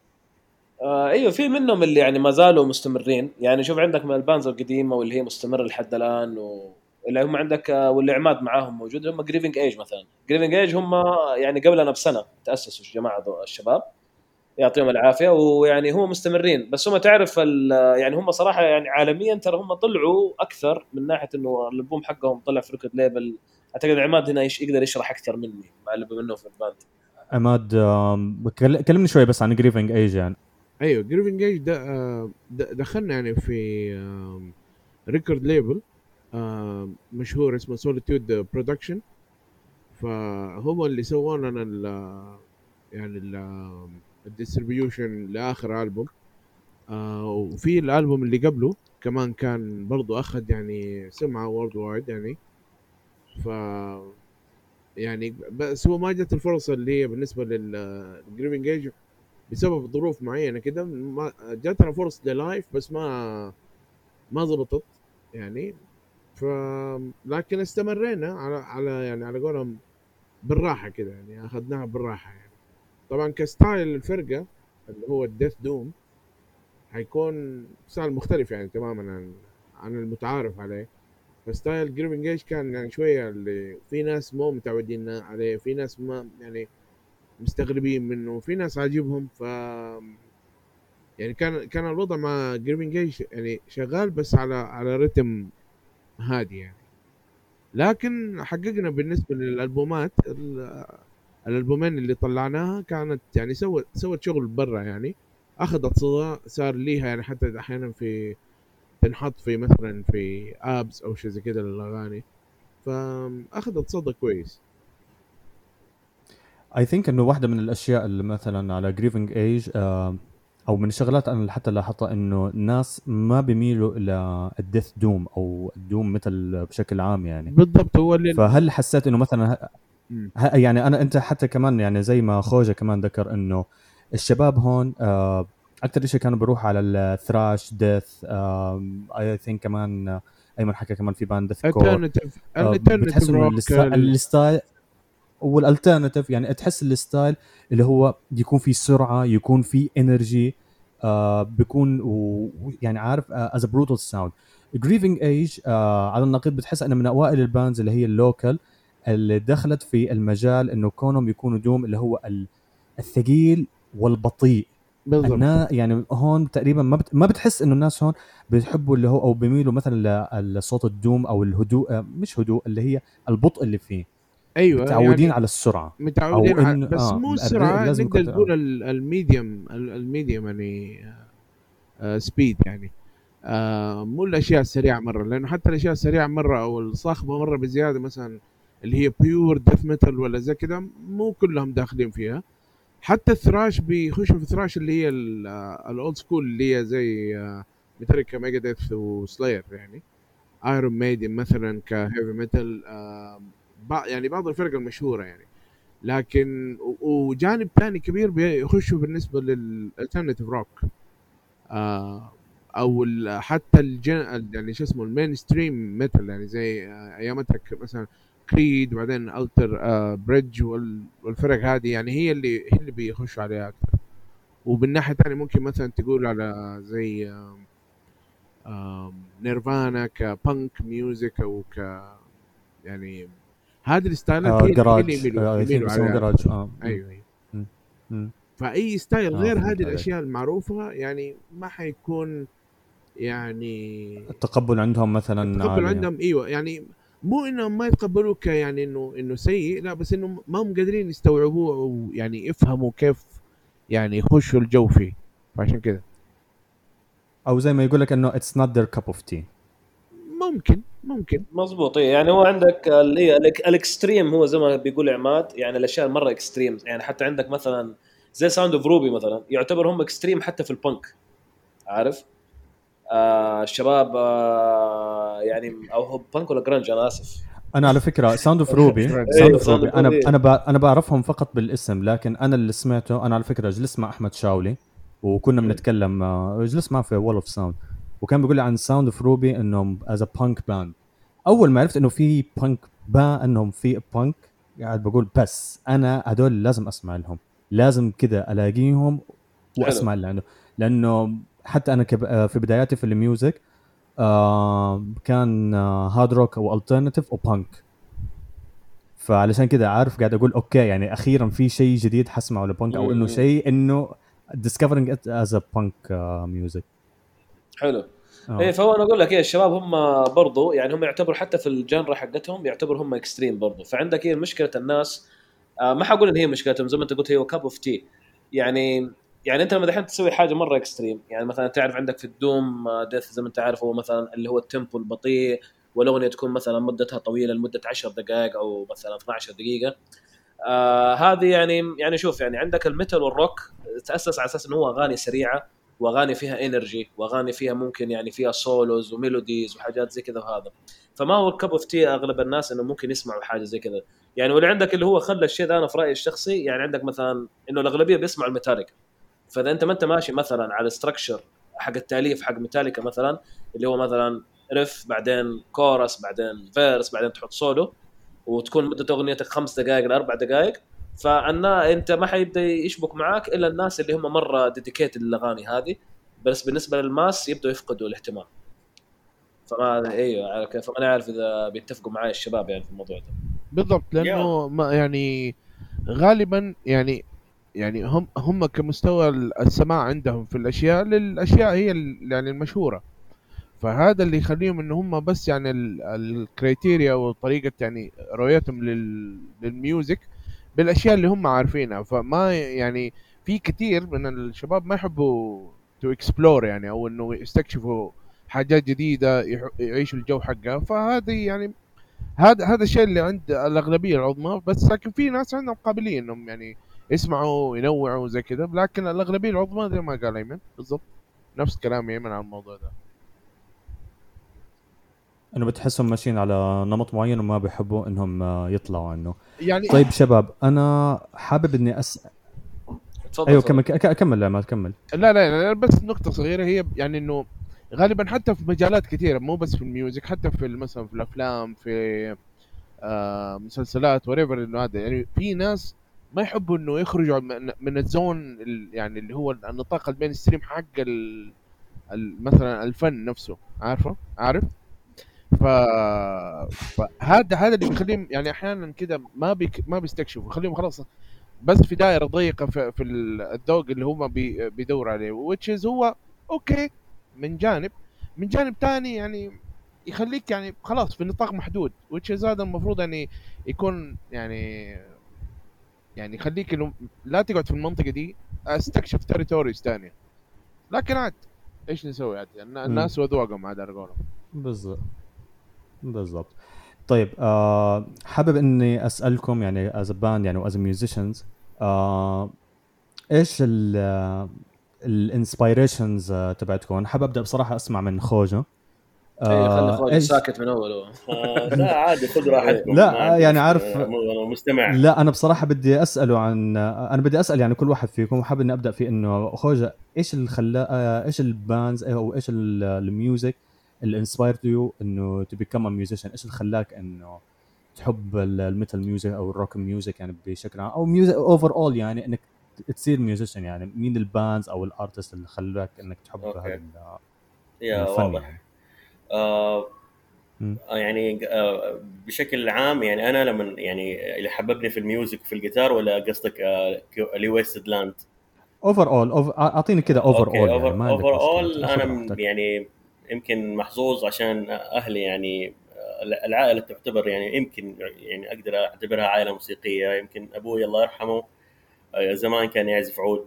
آه ايوه في منهم اللي يعني ما زالوا مستمرين يعني. شوف عندك من البانز القديمه واللي هي مستمره لحد الان، واللي هم عندك آه واللي عماد معاهم موجود هم جريفنج ايج مثلا. جريفنج ايج هم يعني قبلنا بسنه تاسسوا الجماعه الشباب يعطيهم العافيه، ويعني هم مستمرين. بس هم تعرف يعني هم صراحه يعني عالميا ترى هم طلعوا اكثر من ناحيه انه الالبوم حقهم طلع في ريكورد ليبل. اعتقد عماد هنا يقدر يشرح اكثر مني مع اللي منه في الباند. عماد كلمني شوي بس عن جريفنج ايج يعني. ايوه جريفنج ايج ده دخلنا يعني في ريكورد ليبل مشهور اسمه سوليتيود برودكشن، فهو اللي سووا لنا ال يعني الديستريبيوشن لاخر البوم. آه وفي الالبوم اللي قبله كمان كان برضو اخذ يعني سمعه وورد وايد يعني. ف يعني بس هو ما جت الفرصه اللي هي بالنسبه للجريفنج ايج بسبب ظروف معينه كده. ما جاتنا فرص للايف بس ما ما زبطت يعني. ف لكن استمرينا على على يعني على قولهم بالراحه كده يعني، اخذناها بالراحه يعني. طبعا كستايل الفرقه اللي هو الديث دوم حيكون ستايل مختلف يعني تماما عن عن المتعارف عليه. فستايل جريفنج ايج كان يعني شويه اللي في ناس مو متعودين عليه، في ناس ما يعني مستغربين منه، في ناس عاجبهم. ف يعني كان كان الوضع مع جريفنج ايج يعني شغال بس على على رتم هادي يعني. لكن حققنا بالنسبه للالبومات الالبومين اللي طلعناها كانت يعني سوت سوت شغل برا يعني، اخذت صدى صار ليها يعني، حتى احيانا في تنحط في مثلا في ابس او شيء زي كده للاغاني، فاخذت صدى كويس. اي ثينك انه واحده من الاشياء اللي مثلا على جريفنج ايج آه او من الشغلات انا حتى لاحظتها انه الناس ما بيميلوا الى الديث دوم او الدوم مثل بشكل عام يعني. بالضبط هو اللي فهل حسيت انه مثلا ه... يعني انا انت حتى كمان يعني زي ما خوجة كمان ذكر انه الشباب هون آه اكثر شيء كانوا بيروح على الثراش ديث. اي ثينك كمان ايمن حكى كمان في باند ديث كور بتحس انه الستايل والالترناتيف يعني تحس الستايل اللي هو يكون فيه سرعه يكون فيه انرجي آه بيكون و... يعني عارف از بروتال ساوند. جريفنج ايج آه على النقيض بتحس انه من اوائل الباندز اللي هي اللوكال اللي دخلت في المجال انه كونهم يكونوا دوم اللي هو الثقيل والبطيء بالضبط. يعني هون تقريبا ما بت... ما بتحس انه الناس هون بيحبوا اللي هو او بيميلوا مثلا لصوت الدوم او الهدوء، مش هدوء اللي هي البطء اللي فيه. ايوه متعودين يعني على السرعه متعودين أو على بس آه مو السرعه نقدر نقول الميديوم الميديوم يعني آه سبيد يعني آه مو الاشياء السريعه مره، لانه حتى الاشياء السريعه مره او الصاخبه مره بزياده مثلا اللي هي بيور ديث ميتال ولا زي كده مو كلهم داخلين فيها. حتى الثراش بيخشوا في الثراش اللي هي الاولد سكول اللي هي زي ميتاليكا ميجاديث وسلاير يعني. ايرون ميدن مثلا كهيفي ميتال آه يعني بعض الفرق المشهوره يعني. لكن وجانب ثاني كبير بيخشوا بالنسبه للالترناتيف روك آه او حتى الجن يعني شو اسمه المين ستريم ميتال يعني زي آه ايامتها مثلا كريد وبعدين التر آه بريدج والفرق هذه يعني هي اللي هي اللي بيخشوا عليها اكثر. وبالناحيه الثانيه ممكن مثلا تقول على زي آه آه نيرفانا كبانك ميوزك او ك يعني هذه الستايلات آه هي جراج اللي يميلوا يميلوا عليها جراج اه ايوه ايوه م- م- فاي ستايل غير آه هذه الاشياء المعروفه يعني ما حيكون يعني التقبل عندهم مثلا التقبل عالي. عندهم ايوه يعني مو انهم ما يتقبلوك يعني انه انه سيء، لا بس انه ما هم قادرين يستوعبوه او يعني يفهموا كيف يعني يخشوا الجو فيه، فعشان كده او زي ما يقول لك انه it's not their cup of tea. ممكن ممكن مظبوط يعني. هو عندك اللي الاكستريم هو زي ما بيقول عماد يعني الاشياء المره اكستريم يعني. حتى عندك مثلا زي ساوند اوف روبي مثلا يعتبر هم اكستريم حتى في البنك عارف آه الشباب آه يعني او هو بنك ولا جرانج انا اسف. انا على فكره ساوند اوف روبي ساوند اوف روبي انا انا انا بعرفهم فقط بالاسم، لكن انا اللي سمعته انا على فكره جلست مع احمد شاولي وكنا بنتكلم آه، جلست معه في وول اوف ساوند، وكان بيقول لي عن ساوند اوف روبي انهم از ا بانك باند. اول ما عرفت انه في بانك با انهم في بانك قاعد بقول بس انا هدول لازم اسمع لهم، لازم كده الاقيهم واسمع لانه لانه حتى انا كب... آه، في بداياتي في الميوزك آه كان آه هارد روك او الترناتيف او بانك، فعلشان كده عارف قاعد اقول اوكي يعني اخيرا في شيء جديد حسمعه لبانك، او انه شيء انه discovering it as a punk uh, music. حلو. آه. ايه فهو انا اقول لك ايه الشباب هم برضو يعني هم يعتبروا حتى في الجنرا حقتهم يعتبروا هم اكستريم برضو. فعندك هي مشكله الناس آه ما حقول ان هي مشكلتهم زي ما انت قلت هي كاب اوف تي يعني. يعني انت لما دحين تسوي حاجه مره اكستريم يعني مثلا تعرف عندك في الدوم ديث زي ما انت عارف هو مثلا اللي هو التيمبو البطيء والاغنيه تكون مثلا مدتها طويله لمده عشر دقائق او مثلا اثنا عشر دقيقه. آه هذه يعني يعني شوف يعني عندك الميتال والروك تاسس على اساس انه هو اغاني سريعه واغاني فيها انرجي واغاني فيها ممكن يعني فيها سولوز وميلوديز وحاجات زي كذا. وهذا فما هو الكب اوف تي اغلب الناس انه ممكن يسمعوا حاجه زي كذا يعني. واللي عندك اللي هو خلى الشيء ده انا في رايي الشخصي يعني عندك مثلا انه الاغلبيه بيسمعوا الميتاليكا. فاذا انت ما انت ماشي مثلا على ستراكشر حق التاليف حق ميتاليكا مثلا اللي هو مثلا ريف بعدين كورس بعدين فيرس بعدين تحط سولو وتكون مدة أغنيتك خمس دقائق لأربع دقائق، فأنا أنت ما حيبدأ يشبك معاك إلا الناس اللي هم مرة ديديكيت للأغاني هذه. بس بالنسبة للماس يبدأوا يفقدوا الاهتمام. فما أيوة على كيف فما أنا عارف إذا بيتفقوا معي الشباب يعني في الموضوع ده. بالضبط لانه ما يعني غالبا يعني يعني هم هم كمستوى السماع عندهم في الاشياء للاشياء هي ال- يعني المشهوره، فهذا اللي يخليهم ان هم بس يعني ال- الكريتيريا وطريقه يعني رؤيتهم لل- للميوزك بالاشياء اللي هم عارفينها. فما يعني في كثير من الشباب ما يحبوا تو اكسبلور يعني او انه يستكشفوا حاجات جديده يح- يعيشوا الجو حقها. فهذه يعني هذا هذا الشيء اللي عند الاغلبيه العظمى. بس لكن في ناس عندهم قابليه انهم يعني يسمعوا ينوعوا زي كذا، لكن الاغلبيه العظمى زي ما قال ايمن بالضبط نفس كلام ايمن عن الموضوع ده، انه بتحسهم ماشيين على نمط معين وما بيحبوا انهم آه، يطلعوا عنه يعني طيب شباب انا حابب اني اسال. تفضل ايوه تفضل. كمل ك- كمل لا ما تكمل. لا لا لا بس نقطة صغيرة هي يعني انه غالبا حتى في مجالات كثيرة مو بس في الميوزك، حتى في مثلا في الافلام في آه مسلسلات وريفر، انه هذا يعني في ناس ما يحبوا انه يخرجوا من, من الزون ال- يعني اللي هو النطاق البين ستريم حق ال ال- مثلا الفن نفسه، عارفه عارف ف... فهذا هذا اللي بيخليهم يعني احيانا كده ما بيك... ما بيستكشفوا، يخليهم خلاص بس في دائره ضيقه في, في الذوق اللي هم بي... بيدور عليه which is هو اوكي من جانب. من جانب تاني يعني يخليك يعني خلاص في نطاق محدود which is هذا المفروض يعني يكون يعني يعني يخليك انه لا تقعد في المنطقه دي استكشف تيريتوريز ثانيه. لكن عاد ايش نسوي عاد يعني الناس واذواقهم عاد على قولهم. بالضبط بالضبط. طيب آه حابب اني اسالكم يعني as a band يعني as a musicians آه ايش ال الانسبيريشنز تبعتكم؟ انا حابب ابدا بصراحه اسمع من خوجة. اي خلي آه خوجة ايش ساكت من اول هو. آه لا عادي خذ راحتكم ما لا عندي يعني مشكلة. عارف أنا مستمع. لا انا بصراحه بدي اساله عن انا بدي اسال يعني كل واحد فيكم وحابب اني ابدا في انه خوجة ايش اللي خلى آه، ايش الباندز او ايش ال- الميوزك اللي انسبايرد يو انه تو بيكم ا ميوزيشن؟ ايش اللي خلاك انه تحب ال- الميتال ميوزك او الروك ميوزك يعني بشكل عام او ميوزك اوفر اول يعني انك تصير ميوزيشن؟ يعني مين الباندز او الارتست اللي خلاك انك تحب اوكي هذا ال- يا الفن واضح. يعني؟ آه م. يعني آه بشكل عام يعني انا لما يعني اللي حببني في الميوزك وفي الجيتار، ولا قصدك آه لويستد لاند؟ اوفر اول اعطيني كده اوفر اوكي اول يعني اوفر ما عندك اوفر مشكله اول خذ انا م- راحتك. يعني يمكن محظوظ عشان اهلي يعني آه، العائله تعتبر يعني يمكن يعني اقدر اعتبرها عائله موسيقيه. يمكن ابوي الله يرحمه آه، زمان كان يعزف عود،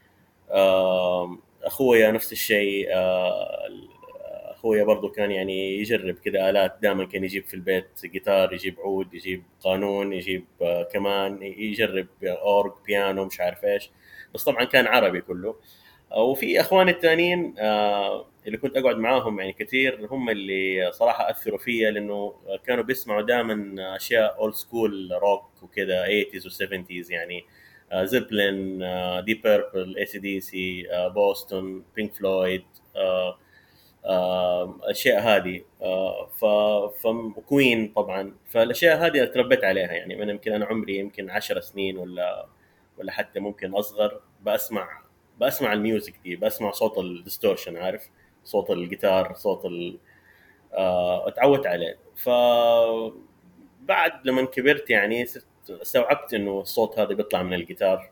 آه، اخويا نفس الشيء، آه، اخويا برضو كان يعني يجرب كذا آلات، دائما كان يجيب في البيت جيتار، يجيب عود، يجيب قانون، يجيب آه، كمان يجرب اورج بيانو مش عارف ايش، بس طبعا كان عربي كله. وفي اخواني الثانيين آه، اللي كنت اقعد معاهم يعني كثير هم اللي صراحه اثروا فيا، لانه كانوا بيسمعوا دائما اشياء اولد سكول روك وكذا ثمانينات وسبعينات يعني. زيبلين، دي بيربل، اي سي دي سي، بوستون، بينك فلويد، آه، آه، الاشياء هذه. آه، ف فكوين طبعا. فالاشياء هذه أنا تربيت عليها يعني. من يمكن انا عمري يمكن عشر سنين ولا ولا حتى ممكن اصغر بسمع بسمع الميوزك دي، بسمع صوت الديستورشن، عارف، صوت الجيتار، صوت ال... آه، اتعودت عليه. ف بعد لما كبرت يعني صرت استوعبت انه الصوت هذا بيطلع من الجيتار.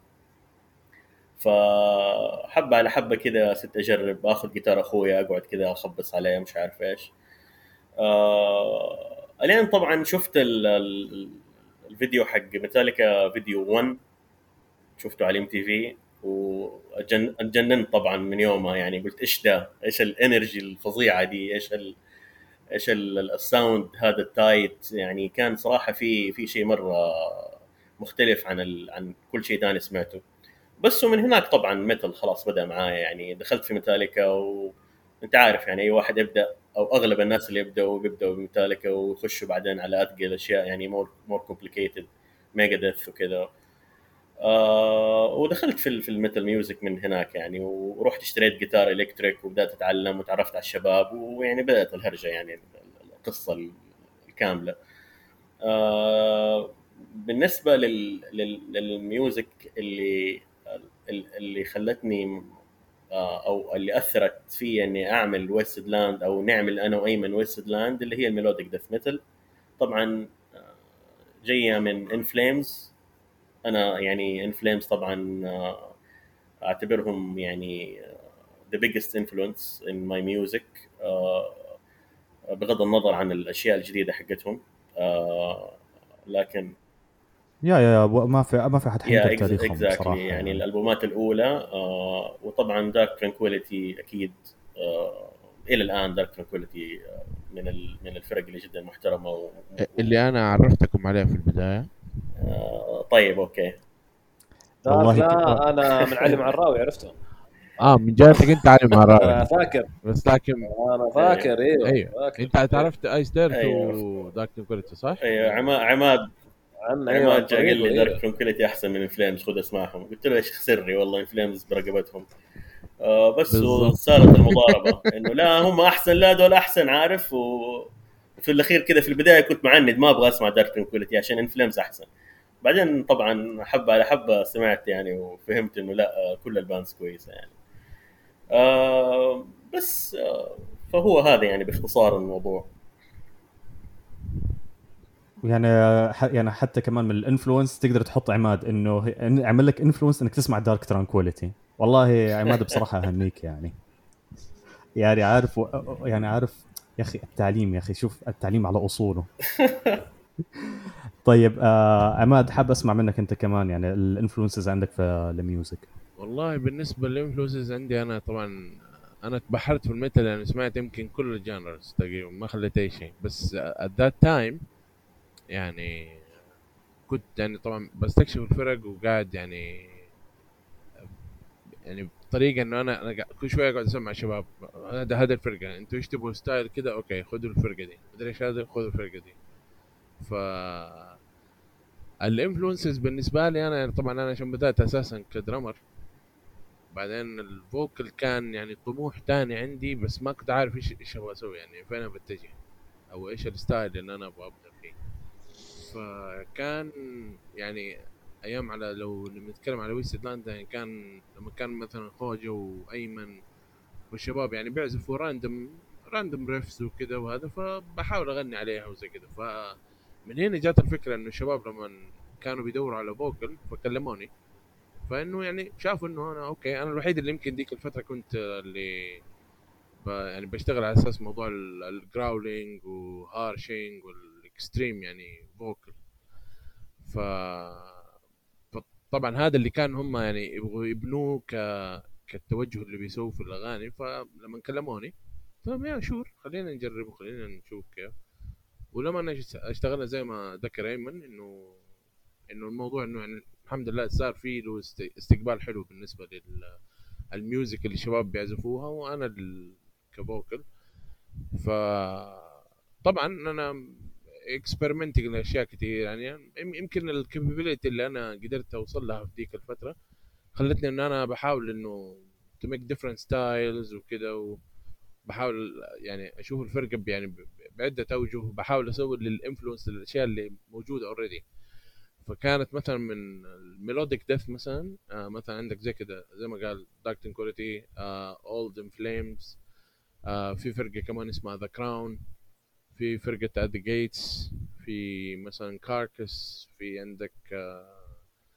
فحبة على حبة كده ست أجرب أخذ جيتار أخويا، أقعد كده أخبص عليه مش عارف إيش. آه... الين طبعا شفت ال... ال... الفيديو حق ميتاليكا، فيديو واحد، شفته على ام تي في، واتجننت طبعا من يومها يعني. قلت ايش ده، ايش الانرجي الفظيعه دي، ايش ال... ايش ال... الساوند هذا التايت يعني. كان صراحه في في شيء مره مختلف عن ال... عن كل شيء ثاني سمعته. بس ومن هناك طبعا ميتال خلاص بدا معايا يعني. دخلت في ميتاليكا، وانت عارف يعني اي واحد يبدا، او اغلب الناس اللي يبداوا بيبداوا بميتاليكا ويخشوا بعدين على اثقل اشياء يعني، مور مور كومبليكيتد، ميجاديث وكذا. آه ودخلت في في الميتال ميوزك من هناك يعني. ورحت اشتريت جيتار الكتريك وبدات اتعلم وتعرفت على الشباب، ويعني بدات الهرجه يعني، القصه الكامله. آه بالنسبه لل لل للميوزك اللي اللي خلتني آه او اللي اثرت في اني اعمل ويستد لاند، او نعمل انا وايمن ويستد لاند، اللي هي الميلوديك ديث ميتال. طبعا آه، جايه من ان فليمز. انا يعني ان فليمز طبعا آه، اعتبرهم يعني آه، the biggest influence in my music. آه، بغض النظر عن الاشياء الجديده حقتهم. آه، لكن يا يا ما في ما في حد يا حينكر تاريخهم اكزاكتلي بصراحه يعني يعني. الالبومات الاولى. آه، وطبعا دارك ترانكويليتي اكيد. آه، الى الان دارك ترانكويليتي من ال- من الفرق اللي جدا محترمه و... و... اللي انا عرفتكم عليها في البدايه. آه، طيب اوكي. دارك والله ك... لا، انا من علي معراوي عرفته. اه من جهتك انت علي انا مهراوي. فاكر بس لكن انا ايوه فاكر ايوه ايوه فاكر انت إيه. تعرفت ايس ديرث ايوه ودارك كواليتي صح؟ ايوه عماد عماد عن ايوه عن عماد جاء قال طريقه لي دارك ايوه. ترانكويليتي احسن من الفليمز، خذ اسمعهم. قلت له ايش سري، والله الفليمز برقبتهم. آه بس بالضبط. وصارت المضاربه انه لا هم احسن، لا دول احسن، عارف. و... وفي الاخير كذا في البدايه كنت معند ما ابغى اسمع دارك ترانكويليتي عشان انفلامز احسن. بعدين طبعا حبه على حبه سمعت يعني، وفهمت انه لا، آه، كل البانز كويسه يعني. آه بس آه فهو هذا يعني باختصار الموضوع. يعني ح... يعني حتى كمان من الانفلونس تقدر تحط عماد انه هي- إن- عمل لك انفلونس انك تسمع دارك ترانكويليتي. والله عماد بصراحه اهنيك يعني. يعني عارف و... يعني عارف يا اخي التعليم، يا اخي شوف التعليم على اصوله. طيب آه عماد، حاب اسمع منك انت كمان يعني الانفلونسز عندك في الميوزك. والله بالنسبه للانفلونسز عندي انا طبعا، انا اتبحرت في الميتال يعني، سمعت يمكن كل الجانرز تقريبا، ما خليت اي شيء. بس at that time يعني كنت يعني طبعا بستكشف الفرق وقاعد يعني، يعني بطريقه انه انا انا قاعد- كل شويه اقعد اسمع شباب هذا هذا الفرقه، انتوا ايش تبغوا ستايل كذا، اوكي خذوا الفرقه دي، مدري ايش هذا خذوا الفرقه دي. ف الانفلونسز بالنسبه لي انا يعني طبعا انا عشان بدات اساسا كدرامر، بعدين الفوكل كان يعني طموح تاني عندي، بس ما كنت عارف ايش ايش ابغى اسوي يعني، فين بتجه او ايش الستايل اللي انا ابغى ابدا فيه. فكان يعني ايام على، لو نتكلم على ويست لاند يعني، كان لما كان مثلا خوجة وايمن والشباب يعني بيعزفوا راندوم راندوم ريفز وكذا وهذا، فبحاول اغني عليها وزي كذا. فمن هنا جات الفكره انه الشباب لما كانوا بيدوروا على فوكل فكلموني، فانه يعني شافوا انه انا اوكي، انا الوحيد اللي يمكن ديك الفتره كنت اللي ب يعني بشتغل على اساس موضوع الجراولينج وهارشينج والاكستريم يعني فوكل. ف فطبعا هذا اللي كان هم يعني يبغوا يبنوه ك كالتوجه اللي بيسووه في الاغاني. فلما كلموني طيب يا شور خلينا نجرب وخلينا نشوف كيف. ولما أنا اشتغلنا زي ما ذكر ايمن انه انه الموضوع انه يعني الحمد لله صار فيه له است- استقبال حلو بالنسبه للميوزك اللي الشباب بيعزفوها، وانا ال- كفوكل. ف طبعا انا اكسبيرمنتنج لاشياء كثير يعني. يم- يمكن الكابابيلتي اللي انا قدرت اوصل لها في ديك الفتره خلتني ان انا بحاول انه to make different styles وكده، وبحاول يعني اشوف الفرق ب- يعني ب- بعده اوجه، بحاول اسوي للانفلونس الاشياء اللي موجوده اوريدي. فكانت مثلا من الميلوديك ديث مثلا، آه مثلا عندك زي كده زي ما قال دارك تنكوريتي، اولد ان فليمز، في فرقه كمان اسمها ذا كراون، في فرقه ات ذا جيتس، في مثلا كاركس، في عندك آه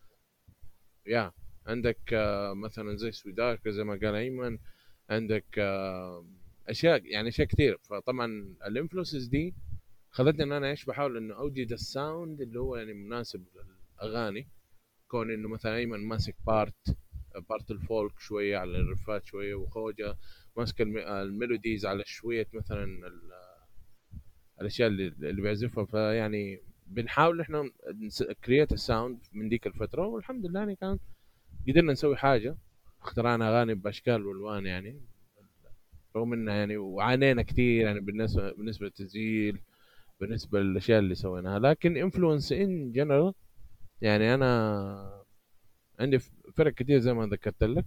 يا عندك آه مثلا زي سويدارك زي ما قال ايمن، عندك آه اشياء يعني اشياء كثير. فطبعا الانفلونسز دي خلتني ان انا ايش بحاول انه اوجد الساوند اللي هو يعني مناسب للاغاني، كون انه مثلا ايمن ماسك بارت بارت الفولك شويه على الرفات شويه، وخوجه ماسك الم- الميلوديز على شويه مثلا ال- الاشياء اللي, اللي بيعزفها. فيعني بنحاول احنا كرييت الساوند من ديك الفتره، والحمد لله يعني كان قدرنا نسوي حاجه، اخترعنا اغاني باشكال والوان يعني، رغم انه يعني وعانينا كثير يعني بالنسبه بالنسبه للتسجيل، بالنسبه للاشياء اللي سويناها. لكن انفلونس ان جنرال يعني انا عندي فرق كتير زي ما ذكرت لك،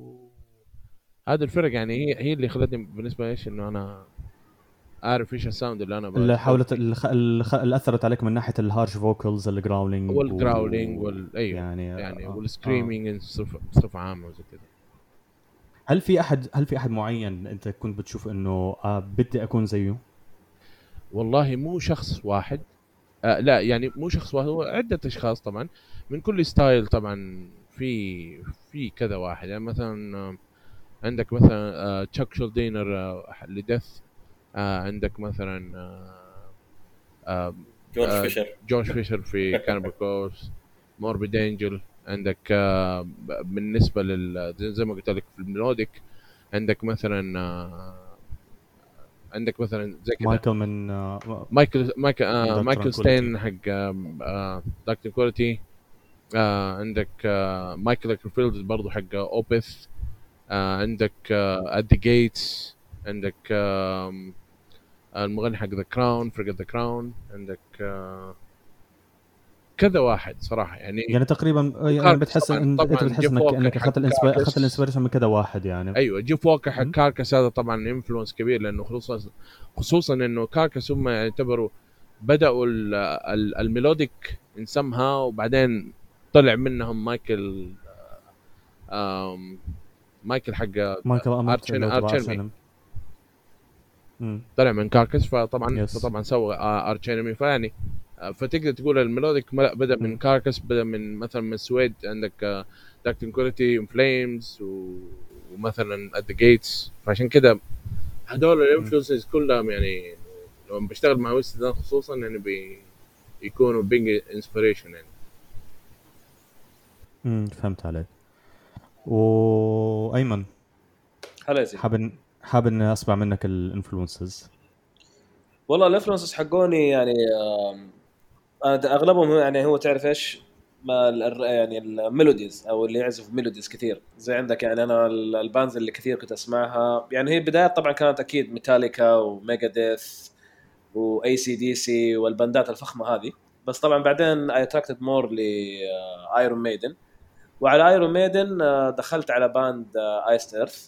وهذه الفرق يعني هي هي اللي خلتني بالنسبه ايش انه انا اعرف ايش الساوند اللي انا اللي بشتغل حاولت فيه، اللي, خ... اللي, خ... اللي اثرت عليك من ناحيه الهارش فوكلز الجراولينج والجراولينج و وال ايوه يعني يعني اه, آه. والسكريمينج بصفه بصفه عامه وزي كده. هل في احد هل في احد معين انت كنت بتشوف انه آه بدي اكون زيه؟ والله مو شخص واحد، آه لا يعني مو شخص واحد، هو عده اشخاص طبعا من كل ستايل طبعا. في في كذا واحد يعني مثلا آه، عندك مثلا آه تشاك شولدينر آه لديث، آه عندك مثلا آه آه جورج آه فيشر. جورج فيشر في كانبر كورس، موربيد انجل. عندك آه ب- بالنسبه لل زي زي ما قلت لك في الميلوديك، عندك مثلا آه عندك مثلا زي كذا مايكل من آه مايكل مايكل من آه دارك مايكل ترانكوليتي. ستين حق آه دارك كواليتي. آه عندك آه مايكل كرفيلد برضو حق اوبث. آه عندك ات ذا جيتس، عندك آه المغني حق ذا كراون فرقة ذا كراون. عندك آه كذا واحد صراحه يعني. يعني تقريبا يعني وكاركس بتحس طبعا، ان انت طبعا بتحس جيف انك ووكر انك حق اخذت الانسبير اخذت كاركس. الانسبيريشن من كذا واحد يعني. ايوه جيف ووكر حق م? كاركس هذا طبعا انفلونس كبير، لانه خصوصا خصوصا انه كاركس هم يعتبروا بداوا ال- ال- الميلوديك نسمها، وبعدين طلع منهم مايكل آم مايكل حق مايكل امرت ارتشن اللي هو تبع ارتشنمي ارشنم. امم طلع من كاركس. فطبعا يس. فطبعا سوى ارتشنمي. فيعني آه، فتقدر تقول الميلوديك ملا- بدا من مم. كاركس، بدا من مثلا من سويد عندك داكتن كواليتي فليمز، ومثلا ات ذا جيتس. فعشان كده هدول مم. الانفلونسز كلهم يعني لما بشتغل مع ويستدان خصوصا يعني بي يكونوا بينج انسبريشن يعني. امم فهمت عليك. وايمن هلا يا سيدي. حابب حابب اني اسمع منك الانفلونسز. والله الانفلونسز حقوني يعني آم، انا د- اغلبهم هو- يعني هو تعرف ايش ما ال- الر- يعني الميلوديز او اللي يعزف ميلوديز كثير زي عندك. يعني انا ال- البانز اللي كثير كنت اسمعها يعني هي بدايات طبعا كانت اكيد ميتاليكا وميجاديث واي سي دي سي والباندات الفخمه هذه. بس طبعا بعدين اي اتراكتد مور لايرون ميدن، وعلى ايرون ميدن دخلت على باند ايست ايرث.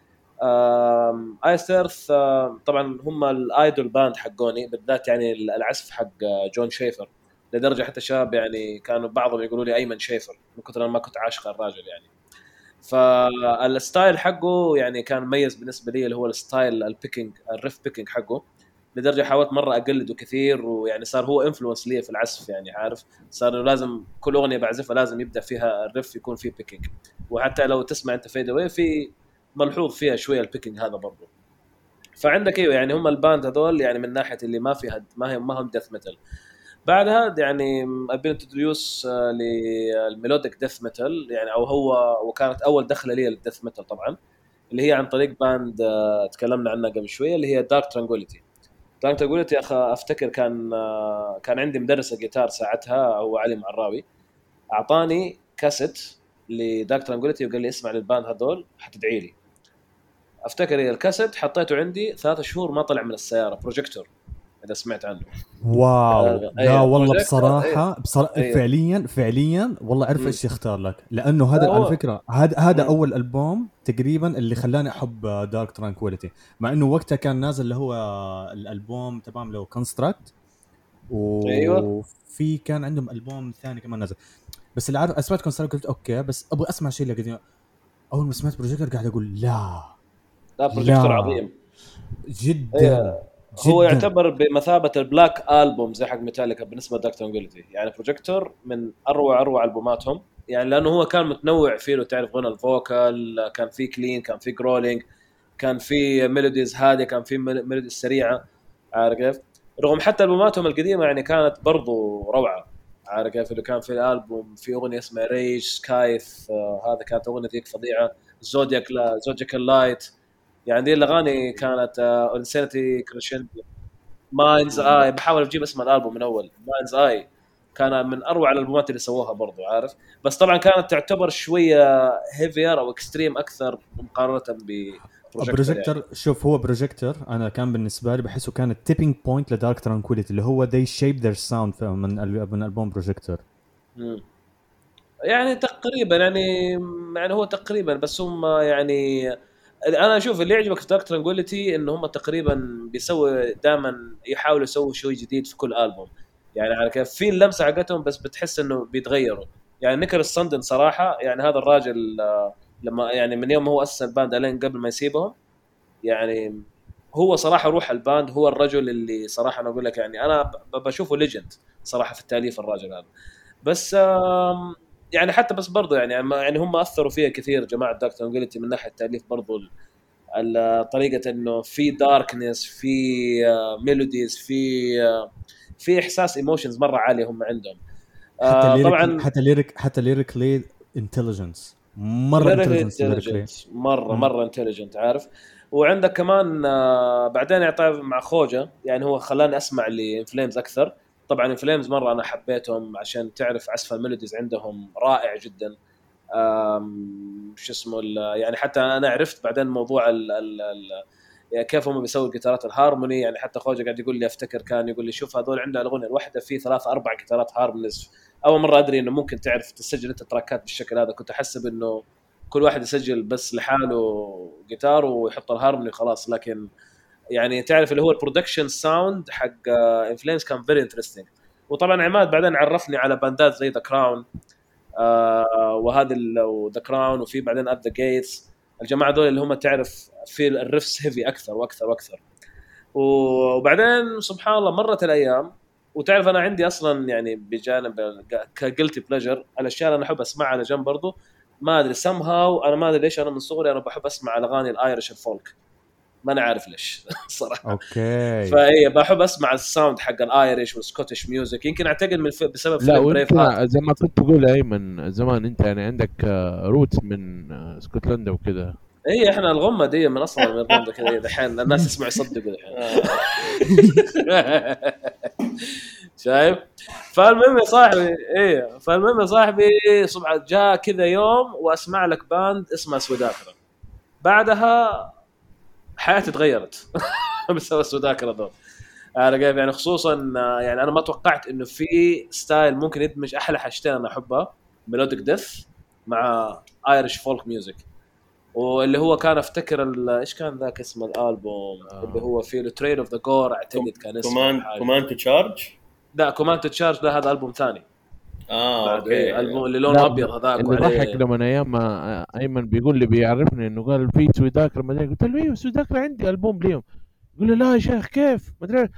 ايست ايرث طبعا هم الايدول باند حقوني بالذات، يعني العزف حق آه، جون شيفر، لدرجه حتى الشباب يعني كانوا بعضهم يقولوا لي ايمن شيفر من كثر أنا ما كنت عاشق الراجل يعني. فالستايل حقه يعني كان مميز بالنسبه لي، اللي هو الستايل البيكينج الريف بيكينج حقه، لدرجه حاولت مره اقلده كثير، ويعني صار هو انفلونس لي في العزف يعني عارف. صار انه لازم كل اغنيه بعزفها لازم يبدا فيها الريف يكون فيه بيكينج، وحتى لو تسمع انت فيد اواي في ملحوظ فيها شويه البيكينج هذا برضه. فعندك ايوه يعني هم الباند هذول يعني من ناحيه اللي ما فيها ما هي ما هم ديث ميتال. بعدها يعني ابي انتديوس للميلوديك ديث ميتال يعني، او هو وكانت اول دخله لي للديث ميتال طبعا، اللي هي عن طريق باند آه، تكلمنا عنها قبل شويه اللي هي دارك ترانجوليتي. دارك ترانجوليتي يا اخي افتكر كان آه، كان عندي مدرس جيتار ساعتها هو علي معراوي، اعطاني كاسيت لدارك ترانجوليتي وقال لي اسمع للباند هذول حتدعي لي. افتكر الكاسيت حطيته عندي ثلاثة شهور ما طلع من السياره بروجيكتور اذا سمعت عنه. واو آه، لا أيوة. والله Projector، بصراحة بصراحة أيوة. فعليا فعليا والله أعرف مم. إيش يختار لك، لأنه هذا لا، على هو- فكرة هذا هذا مم. أول ألبوم تقريبا اللي خلاني أحب دارك ترانكويليتي، مع إنه وقتها كان نازل اللي هو الألبوم تمام له كونستراكت، أيوة. وفي كان عندهم ألبوم ثاني كمان نازل، بس اللي عارف أسمعت كونستراكت قلت أوكي بس أبغى أسمع شيء لقديم. أول ما سمعت بروجيكتور قاعد أقول لا لا بروجيكتور لا عظيم. جدا أيوة. هو جداً. يعتبر بمثابة البلاك ألبوم زي حق ميتاليكا بالنسبة لدارك ترانكويليتي، يعني بروجيكتور من أروع أروع ألبوماتهم، يعني لأنه هو كان متنوع فيه، لو تعرف غنى الفوكال كان فيه كلين، كان فيه جرولينج، كان فيه ميلوديز هادية، كان فيه ميلوديز سريعة، عارف كيف؟ رغم حتى ألبوماتهم القديمة يعني كانت برضو روعة، عارف كيف؟ اللي كان في الألبوم في أغنية اسمها ريج سكايف، آه هذا كانت أغنية ذيك فظيعة، زودياك لا زودياك اللايت، يعني دي الأغاني كانت آه انسانتي كريشندو، ماينز اي، بحاول اجيب اسم الالبوم من اول، ماينز اي كان من اروع الالبومات اللي سووها برضو، عارف؟ بس طبعا كانت تعتبر شويه هيفير او اكستريم اكثر مقارنه ببروجيكتور. بروجيكتور يعني. شوف هو بروجيكتور انا كان بالنسبه لي بحسه كان التيبينج بوينت لدارك ترانكويليتي، اللي هو they shape their sound من ال- من البوم بروجيكتور. مم. يعني تقريبا يعني يعني هو تقريبا، بس هم يعني انا اشوف اللي يعجبك في دارك ترانكويليتي انه هم تقريبا بيسوي دائما يحاولوا يسووا شيء جديد في كل البوم، يعني على كيف في اللمسه حقتهم، بس بتحس انه بيتغيروا. يعني نيكولاس ساندن صراحه، يعني هذا الراجل آه، لما يعني من يوم ما هو اسس الباند لين قبل ما يسيبهم، يعني هو صراحه روح الباند، هو الرجل اللي صراحه انا اقول لك يعني انا ب- بشوفه ليجند صراحه في التاليف الراجل هذا. بس آم، يعني حتى بس برضه يعني يعني هم اثروا فيها كثير جماعه دارك ترانكويليتي من ناحيه التاليف برضه، ال- طريقه انه في داركنس، في ميلوديز، في آه، في احساس ايموشنز مره عاليه هم عندهم. حتى آه، ليريك طبعا حتى ليريك حتى ليريكلي انتليجنس مره انتليجنس ليريكلي intelligent، مره مره انتليجنت، عارف؟ وعندك كمان آه، بعدين يعطي مع خوجة، يعني هو خلاني اسمع لإنفليمز اكثر. طبعا إنفليمز مره انا حبيتهم عشان تعرف عزف الميلوديز عندهم رائع جدا. آم، شو اسمه ال- يعني حتى انا عرفت بعدين موضوع ال ال ال يعني كيف هم بيسووا الجيتارات الهارموني، يعني حتى خوجة قاعد يقول لي افتكر كان يقول لي شوف هذول عنده الاغنيه الواحده في ثلاث اربع جيتارات هارمونيز. اول مره ادري انه ممكن تعرف تسجل انت تراكات بالشكل هذا، كنت احسب انه كل واحد يسجل بس لحاله جيتار ويحط الهارموني خلاص، لكن يعني تعرف اللي هو البرودكشن ساوند حق انفليمز كان فيري انترستينج. وطبعا عماد بعدين عرفني على باندات زي ذا كراون، آه وهذا ذا كراون، وفي بعدين ات ذا جيتس، الجماعه دول اللي هم تعرف في الريفس هيفي اكثر واكثر واكثر. وبعدين سبحان الله مرت الايام، وتعرف انا عندي اصلا يعني بجانب كجلتي بليجر الاشياء اللي انا احب اسمعها على جنب برضو، ما ادري سم هاو انا ما ادري ليش انا من صغري انا بحب اسمع الاغاني الايرش الفولك، ما انا عارف ليش صراحه. اوكي فاي بحب اسمع الساوند حق الايرش والسكوتش ميوزك، يمكن اعتقد من الف... بسبب لا فيلم بريف هارت. وانت زي ما كنت تقول ايمن زمان انت يعني عندك روت من آه، اسكتلندا وكده. اي احنا الغمه دي من اصلا من ايرلندا كذا، دحين الناس يسمعوا يصدقوا دحين. شايف؟ فالمهم يا صاحبي ايه فالمهم يا صاحبي سبحان جاء كذا يوم واسمع لك باند اسمها سوداكرا، بعدها حياتي تغيرت بسبب سوداكرا دول. انا قايل يعني خصوصا يعني انا ما توقعت انه في ستايل ممكن يدمج احلى حاجتين انا احبها، ميلوديك ديث مع ايرش فولك ميوزك. واللي هو كان افتكر ايش كان ذاك اسم الالبوم آه. اللي هو فيه تريد اوف ذا جور اعتقد كان اسمه كوماند كوماند تو تشارج. لا كوماند تو تشارج ده هذا البوم ثاني. اه اوكي إيه البوم اللي لونه ابيض هذاك اللي ضحك لما ايام ما ايمن بيقول لي بيعرفني انه قال في سوداكر ما ادري، قلت له ايوه سوداكر عندي البوم ليهم، يقول لي لا يا شيخ كيف ما ادري.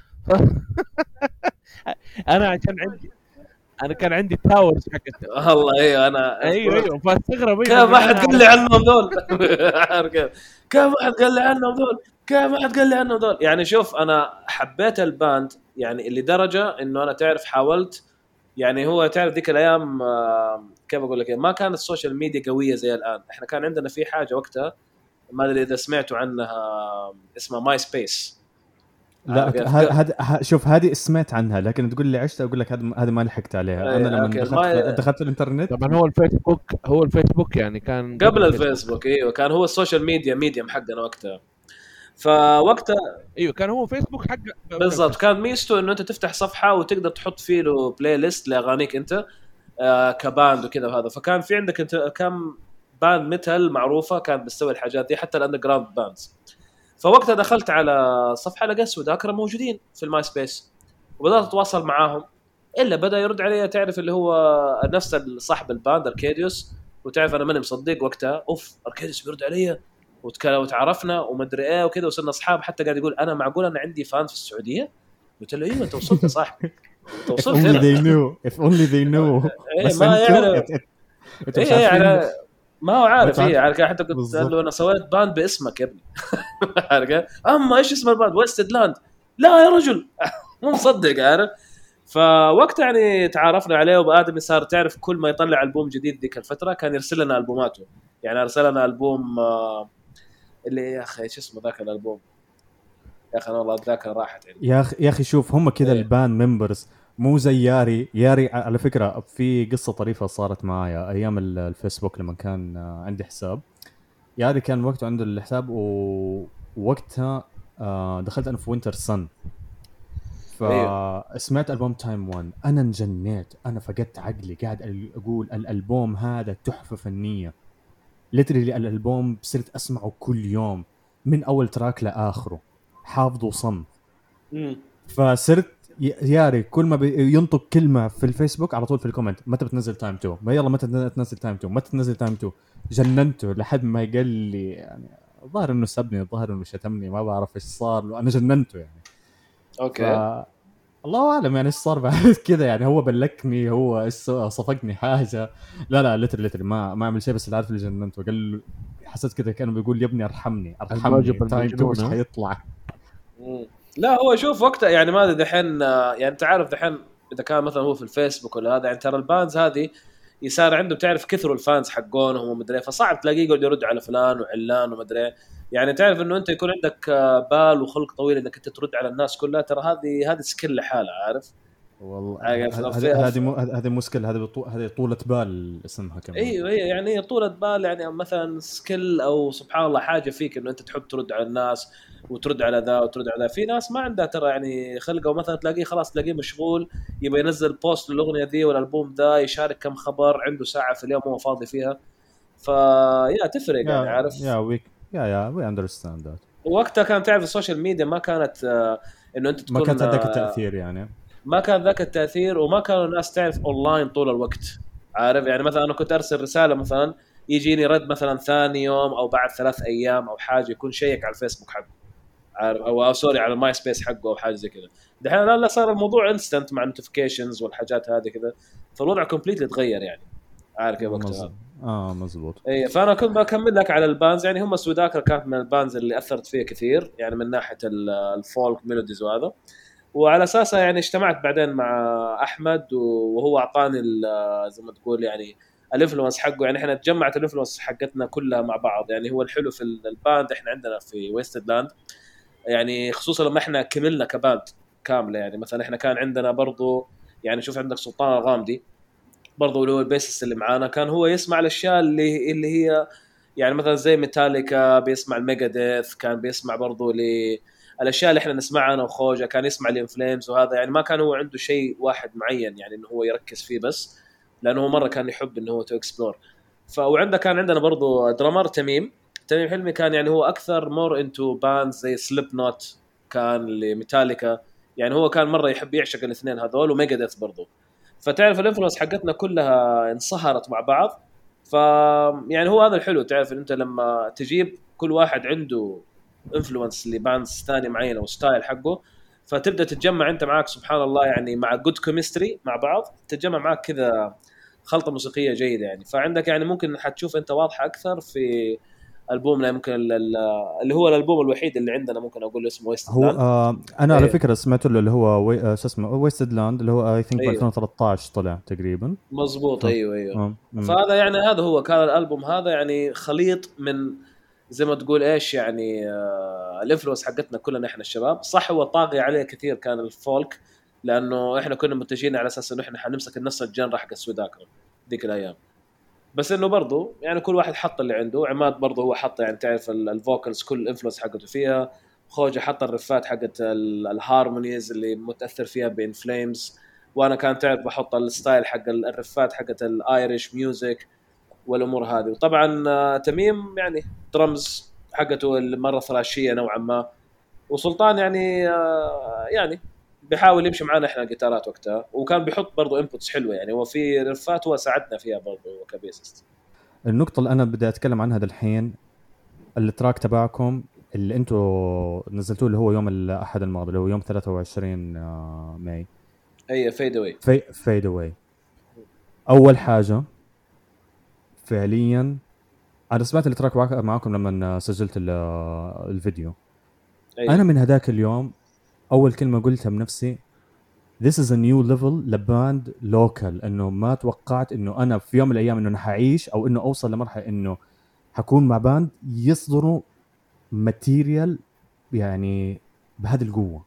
انا عشان عندي انا كان عندي تاورز حقت والله ايوه انا ايوه ايوه فاستغرب كيف ما حد قال لي عنهم دول كيف ما حد قال لي عنهم دول كيف ما حد قال لي عنهم دول يعني شوف انا حبيت الباند يعني اللي درجه انه انا تعرف حاولت يعني هو تعرف ذيك الايام كيف اقول لك ما كانت السوشيال ميديا قويه زي الان. احنا كان عندنا في حاجه وقتها ما ادري اذا سمعتوا عنها اسمها ماي سبيس. لا هذا شوف هذه سمعت عنها لكن تقول لي عشت اقول لك هذا هذا ما لحقت عليها. انا لما دخلت ما... دخلت الانترنت طبعا هو الفيسبوك هو الفيسبوك يعني كان قبل الفيسبوك. ايوه كان هو السوشيال ميديا ميديم حقنا وقتها. فوقتها ايوه كان هو فيسبوك حق بالضبط كان ميزته انه انت تفتح صفحه وتقدر تحط فيه له بلاي ليست لاغانيك انت آه كباند وكذا وهذا. فكان في عندك انت كم باند ميتال معروفه كان بتسوي الحاجات دي حتى الاندر جراوند باندز. فوقتها دخلت على صفحه لقيت سوداكرا موجودين في الماي سبيس وبدات اتواصل معاهم الا بدا يرد علي تعرف اللي هو نفس صاحب الباند اركيديوس وتعرف انا ماني مصدق وقتها اوف اركيديوس بيرد علي وتكلم وتعرفنا ومدري ايه وكذا وصرنا اصحاب حتى قاعد يقول انا معقول انا عندي فان في السعوديه. قلت له ايوه انت وصلت يا صاحبي انت if وصلت only هنا. they knew if only they knew إيه بس ما انتوا يعرف. إت- إت- انتوا مش ايه عارفين يعني ما هو عارف ما ايه تعرف- يعني حتى قلت بالضبط. له انا سويت باند باسمك يا ابني. عارف اما ايش اسم الباند ويستد لاند لا يا رجل مو مصدق عارف. فوقت يعني تعرفنا عليه وبآدم صار تعرف كل ما يطلع ألبوم جديد ذيك الفترة كان يرسل لنا ألبوماته. يعني أرسل لنا ألبوم آه اللي يا أخي إيش اسمه ذاك الألبوم يا أخي أنا والله الذاكرة راحت عندي. يا اخي يا اخي شوف هم كذا إيه. البان ممبرز مو زي ياري. ياري على فكره في قصه طريفه صارت معايا ايام ال- الفيسبوك لما كان آه، عندي حساب. ياري كان وقته عنده الحساب ووقتها آه، دخلت انا في وينتر سن فسمعت ألبوم تايم وان انا انجنيت انا فقدت عقلي قاعد اقول الالبوم هذا تحفه فنيه ليترلي الالبوم صرت اسمعه كل يوم من اول تراك لاخره حافظه صم. مم. فصرت ي- ياري كل ما ينطق كلمه في الفيسبوك على طول في الكومنت متى بتنزل تايم تو ما يلا متى تنزل تايم تو متى تنزل تايم تو. جننته لحد ما قال لي يعني الظاهر انه سبني الظاهر انه شتمني ما بعرف ايش صار له انا جننته يعني. أوكي. ف... الله اعلم يعني ايش صار بعد كذا يعني هو بلكني هو ايش صفقني حاجه. لا لا لتر لتر ما ما عمل شيء بس اللي عارف اللي جننته قال حسيت كذا كانه بيقول يا ابني ارحمني ارحمني المعجب تايم تو مش المجنون، ها؟ حيطلع. مم. لا هو شوف وقتها يعني ما ادري دحين آه، يعني انت عارف دحين اذا كان مثلا هو في الفيسبوك ولا هذا يعني ترى البانز هذه يصير عنده بتعرف كثروا الفانز حقونهم ومدري فصعب تلاقيه يقعد يرد على فلان وعلان ومدري يعني تعرف انه انت يكون عندك آه، بال وخلق طويل انك انت ترد على الناس كلها ترى هذه هذه سكيل لحالها عارف. والله عارف، هذه في- هذه مو- هذه مشكله هذه بطو- هذه طولة بال اسمها كمان. ايوه هي يعني هي طولة بال يعني مثلا سكيل او سبحان الله حاجه فيك انه انت تحب ترد على الناس وترد على ذا وترد على ذا. في ناس ما عندها ترى يعني خلقه مثلا تلاقيه خلاص تلاقيه مشغول يبغى ينزل بوست للاغنيه ذي ولا الالبوم ذا يشارك كم خبر عنده ساعه في اليوم هو فاضي فيها. فيا تفرق يعني عارف. يا ويك يا يا وي اندرستاند ذات. وقتها كان تعرف السوشيال ميديا ما كانت آه، انه انت تكون ما كانت هذاك آه، التاثير يعني. ما كان ذاك التاثير وما كانوا الناس تعرف اونلاين طول الوقت عارف. يعني مثلا انا كنت ارسل رساله مثلا يجيني رد مثلا ثاني يوم او بعد ثلاث ايام او حاجه يكون شيك على الفيسبوك حقه عارف او, أو سوري على الماي سبيس حقه او حاجه زي كذا. دحين لا صار الموضوع انستنت مع النوتيفيكيشنز والحاجات هذه كذا فالوضع كومبليتلي تغير يعني عارف كيف وقتها. مزبوط. اه مزبوط. اي فانا كنت بكمل لك على البانز يعني هم سوداكر كانت من البانز اللي اثرت فيها كثير يعني من ناحيه الفولك ميلوديز وهذا. وعلى اساسها يعني اجتمعت بعدين مع احمد وهو اعطاني زي ما تقول يعني الانفلونس حقه. يعني احنا تجمعت الانفلونس حقتنا كلها مع بعض. يعني هو الحلو في الباند احنا عندنا في ويستد لاند يعني خصوصا لما احنا كملنا كباند كامله. يعني مثلا احنا كان عندنا برضو يعني شوف عندك سلطان الغامدي برضو اللي هو البيسس اللي معانا كان هو يسمع الاشياء اللي اللي هي يعني مثلا زي ميتاليكا بيسمع الميجاديث كان بيسمع برضو ل الاشياء اللي احنا نسمعها انا وخوجه كان يسمع الانفليمز وهذا. يعني ما كان هو عنده شيء واحد معين يعني انه هو يركز فيه بس لانه هو مره كان يحب انه هو تو اكسبلور. فوعنده كان عندنا برضو درامر تميم تميم حلمي كان يعني هو اكثر مور انتو باند زي سليب نوت كان لميتاليكا. يعني هو كان مره يحب يعشق الاثنين هذول وميجاديث برضو. فتعرف الانفلونس حقتنا كلها انصهرت مع بعض. ف يعني هو هذا الحلو تعرف ان انت لما تجيب كل واحد عنده انفلونس لباندز ثاني معين او ستايل حقه فتبدا تتجمع انت معاك سبحان الله يعني مع جود كيمستري مع بعض تتجمع معاك كذا خلطه موسيقيه جيده. يعني فعندك يعني ممكن حتشوف انت واضحه اكثر في البومنا ممكن اللي هو الالبوم الوحيد اللي عندنا ممكن اقول اسمه ويستد هو لاند. آه انا إيه. على فكره سمعت له اللي هو وي... آه شو اسمه ويستد لاند اللي هو اي ثينك أيوه. ألفين وثلاثة عشر طلع تقريبا مزبوط. آه. ايوه ايوه آه. فهذا يعني هذا هو كان الالبوم هذا يعني خليط من زي ما تقول ايش يعني آه الانفلونس حقتنا كلنا احنا الشباب. صح هو طاغي عليه كثير كان الفولك لانه احنا كنا متجهين على اساس انه احنا حنمسك نفس الجنر حق السوداكر ذيك الايام. بس انه برضو يعني كل واحد حط اللي عنده. عماد برضو هو حط يعني تعرف الفوكالز كل الانفلونس حقته فيها. خوجة حط الرفات حقت الهارمونيز اللي متاثر فيها بين فليمز، وانا كان تعرف بحط الستايل حق الرفات حقت الايريش ميوزك والامور هذه. وطبعا تميم يعني درمز حقته المره ثراشيه نوعا ما، وسلطان يعني يعني بيحاول يمشي معنا احنا جيتارات وقتها، وكان بيحط برضو انبوتس حلوه يعني، هو في رفات هو ساعدنا فيها برضو كبيسست. النقطة اللي أنا بدي أتكلم عنها الحين، التراك تبعكم اللي أنتوا نزلتوه اللي هو يوم الأحد الماضي اللي هو يوم ثلاثة وعشرين ماي، أي فيد أواي. في فيد أواي. أول حاجة فعليا أنا سمعت التراك معاكم لما سجلت الفيديو. أي. أنا من هذاك اليوم أول كلمة قلتها بنفسي This is a new level لباند لوكال، إنه ما توقعت إنه أنا في يوم من الأيام إنه أنا حعيش أو إنه أوصل لمرحلة إنه حكون مع باند يصدروا ماتيريال يعني بهذه القوة.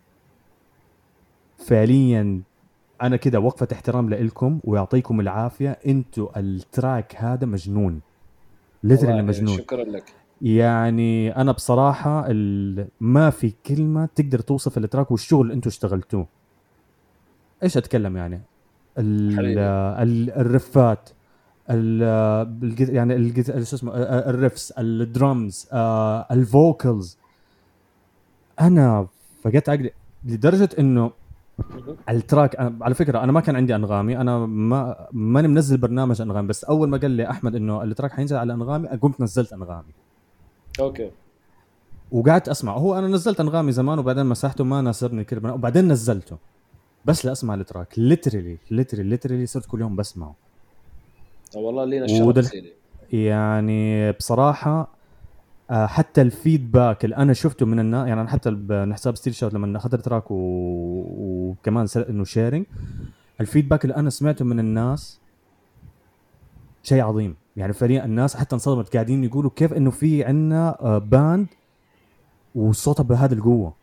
فعليا أنا كده وقفة احترام لإلكم ويعطيكم العافية، أنتوا التراك هذا مجنون ليترلي مجنون. شكرا لك. يعني أنا بصراحة ما في كلمة تقدر توصف التراك والشغل اللي أنتوا اشتغلتوه. إيش أتكلم يعني ال ال الرفات ال يعني ال شو اسمه الرفس الدرامز الفوكلز، أنا فقدت عقلي لدرجة إنه التراك. على فكرة أنا ما كان عندي أنغامي، أنا ما ماني منزل برنامج أنغامي، بس أول ما قال لي أحمد إنه التراك حينزل على أنغامي قمت نزلت أنغامي. أوكي. وقعدت أسمع. هو أنا نزلت أنغامي زمان وبعدين مسحته ما ناسبني كل برنامج وبعدين نزلته بس لأسمع التراك. ليترلي ليترلي ليترلي صرت كل يوم بسمعه. والله لينا الشرف سيدي. يعني بصراحة حتى الفيدباك اللي أنا شفته من الناس، يعني أنا حتى بحساب ستيل شوت لما أخذت التراك و... وكمان إنه شيرينج، الفيدباك اللي أنا سمعته من الناس شيء عظيم. يعني فريق الناس حتى انصدمت قاعدين يقولوا كيف إنه في عنا باند وصوتها بهذه القوة.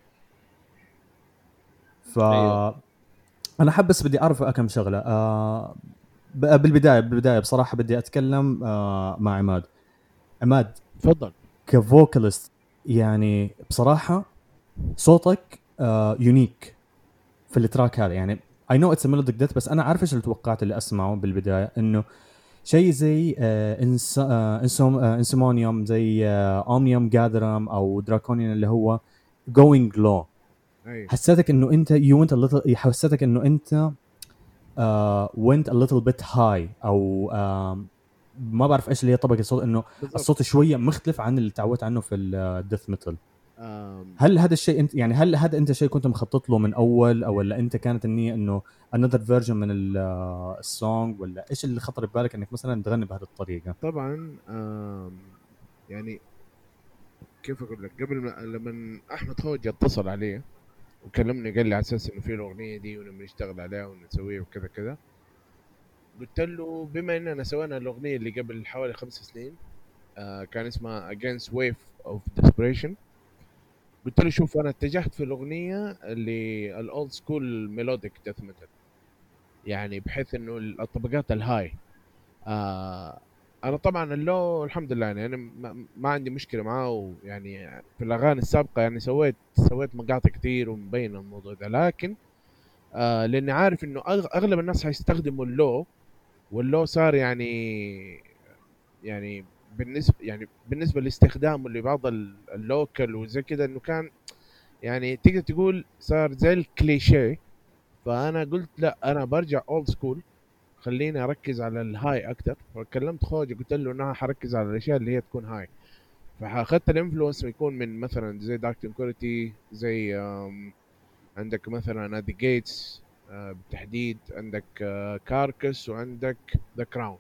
ف أيوه. أنا حاب بس بدي أعرف كم شغلة. آه بالبداية بالبداية بصراحة بدي أتكلم آه مع عماد. عماد تفضل. كفوكاليست يعني بصراحة صوتك آه يونيك في التراك هذا. يعني I know it's a melodic death، بس أنا عارف إيش اللي توقعت اللي أسمعه بالبداية، إنه شيء زي آه إنس آه إنسوم آه إنسومونيوم، زي آه أومنيوم جادرام أو دراكونيون اللي هو going low. أيه. حسيتك إنه أنت you went a little، حسيتك إنه أنت uh, went a little bit high أو uh, ما بعرف إيش اللي هي طبقة الصوت، إنه بالضبط. الصوت شوية مختلف عن اللي تعودت عنه في الديث ميتال. هل هذا الشيء انت يعني هل هذا انت شيء كنت مخطط له من اول، او ولا انت كانت النية انه another version من السونج، ولا ايش اللي خطر ببالك انك مثلا تغني بهذه الطريقة؟ طبعا يعني كيف اقول لك، قبل ما لما احمد خوجة اتصل عليه وكلمني قال لي على اساس انه في الاغنيه دي ونبي نشتغل عليها ونسويها وكذا كذا، قلت له بما اننا سوينا الاغنيه اللي قبل حوالي خمس سنين آه كان اسمها Against Wave of Desperation، قلت له شوف انا اتجهت في الاغنيه اللي الاولد سكول ميلوديك ديث ميتال، يعني بحيث انه الطبقات الهاي. آه انا طبعا اللو الحمد لله يعني انا ما, ما عندي مشكله معاه، يعني في الاغاني السابقه يعني سويت سويت مقاطع كثير ومبين الموضوع ده، لكن آه لاني عارف انه اغلب الناس هيستخدموا اللو، واللو صار يعني يعني بالنسبه يعني بالنسبه لاستخدامه لبعض اللوكل وزي كده، انه كان يعني تقدر تقول صار زي الكليشيه. فانا قلت لا انا برجع اولد سكول، خليني اركز على الهاي اكتر. فكلمت خوجي قلت له انها حركز على الاشياء اللي هي تكون هاي، فاخذت الانفلونس يكون من مثلا زي دارك كوريتي، زي عندك مثلا ادي جيتس بالتحديد، عندك كاركس، وعندك ذا كراون.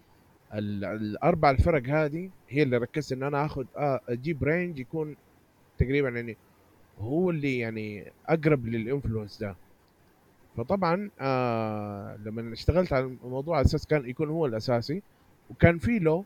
الاربع الفرق هذه هي اللي ركزت ان انا اخذ اجيب رينج يكون تقريبا يعني هو اللي يعني اقرب للانفلونس ده. فطبعا آه لما اشتغلت على الموضوع على اساس كان يكون هو الاساسي، وكان في له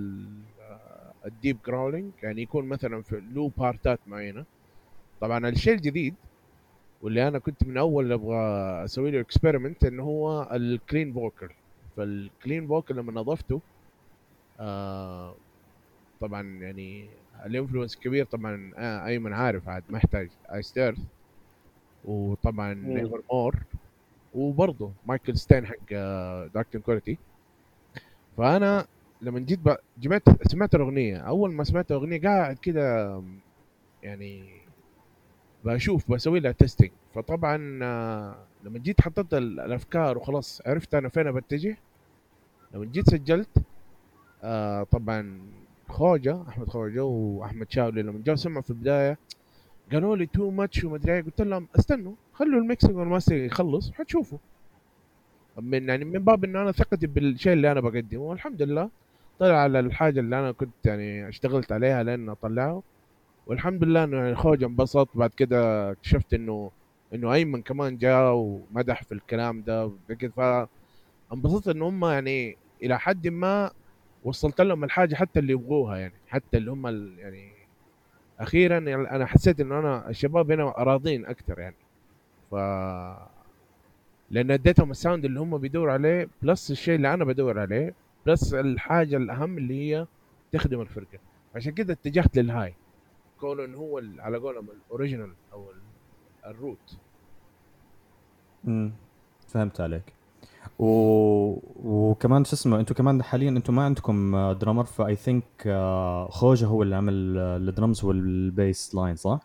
الديب جراولينج يعني يكون مثلا في له بارتات معينه. طبعا الشيء الجديد واللي انا كنت من اول ابغى اسوي له اكسبيرمنت انه هو الكلين فوكل. فالكلين فوكل لما نظفته آه طبعا يعني الانفلونس كبير طبعا. آه ايمن عارف عاد ما يحتاج ايستيرث، وطبعا نيفر مور، وبرضه مايكل ستين حق دارك كواليتي. فانا لما جيت بقى جمعت سمعت الاغنيه، اول ما سمعت الاغنيه قاعد كده يعني بشوف بسوي لها تيستينج. فطبعا آه، لما جيت حطيت ال- الافكار وخلاص عرفت انا فين بتجه، لما جيت سجلت آه طبعا خوجة احمد خوجة واحمد شاولي لما جاوا سمعوا في البدايه قالوا لي تو ماتش وما ادري إيه. قلت لهم استنوا خلوا الميكسينج والماستر يخلص حتشوفوا. من يعني من باب انه انا ثقتي بالشيء اللي انا بقدمه، والحمد لله طلع على الحاجه اللي انا كنت يعني اشتغلت عليها لين اطلعه. والحمد لله انه يعني خوجة انبسط. بعد كده اكتشفت انه انه ايمن كمان جاء ومدح في الكلام ده كده، فانبسطت ان هم يعني الى حد ما وصلت لهم الحاجه حتى اللي يبغوها، يعني حتى اللي هم ال- يعني اخيرا يعني انا حسيت انه انا الشباب هنا راضين اكثر يعني. ف لان اديتهم الساوند اللي هم بيدوروا عليه بلس الشيء اللي انا بدور عليه بلس الحاجه الاهم اللي هي تخدم الفرقه. عشان كده اتجهت للهاي، كونه انه هو ال- على قولهم الاوريجينال او ال- الروت. امم فهمت عليك. و... وكمان شو اسمه، انتم كمان حاليا انتم ما عندكم درامر، فاي ثينك خوجة هو اللي عمل آه، الدرمز والبيس لاين، صح؟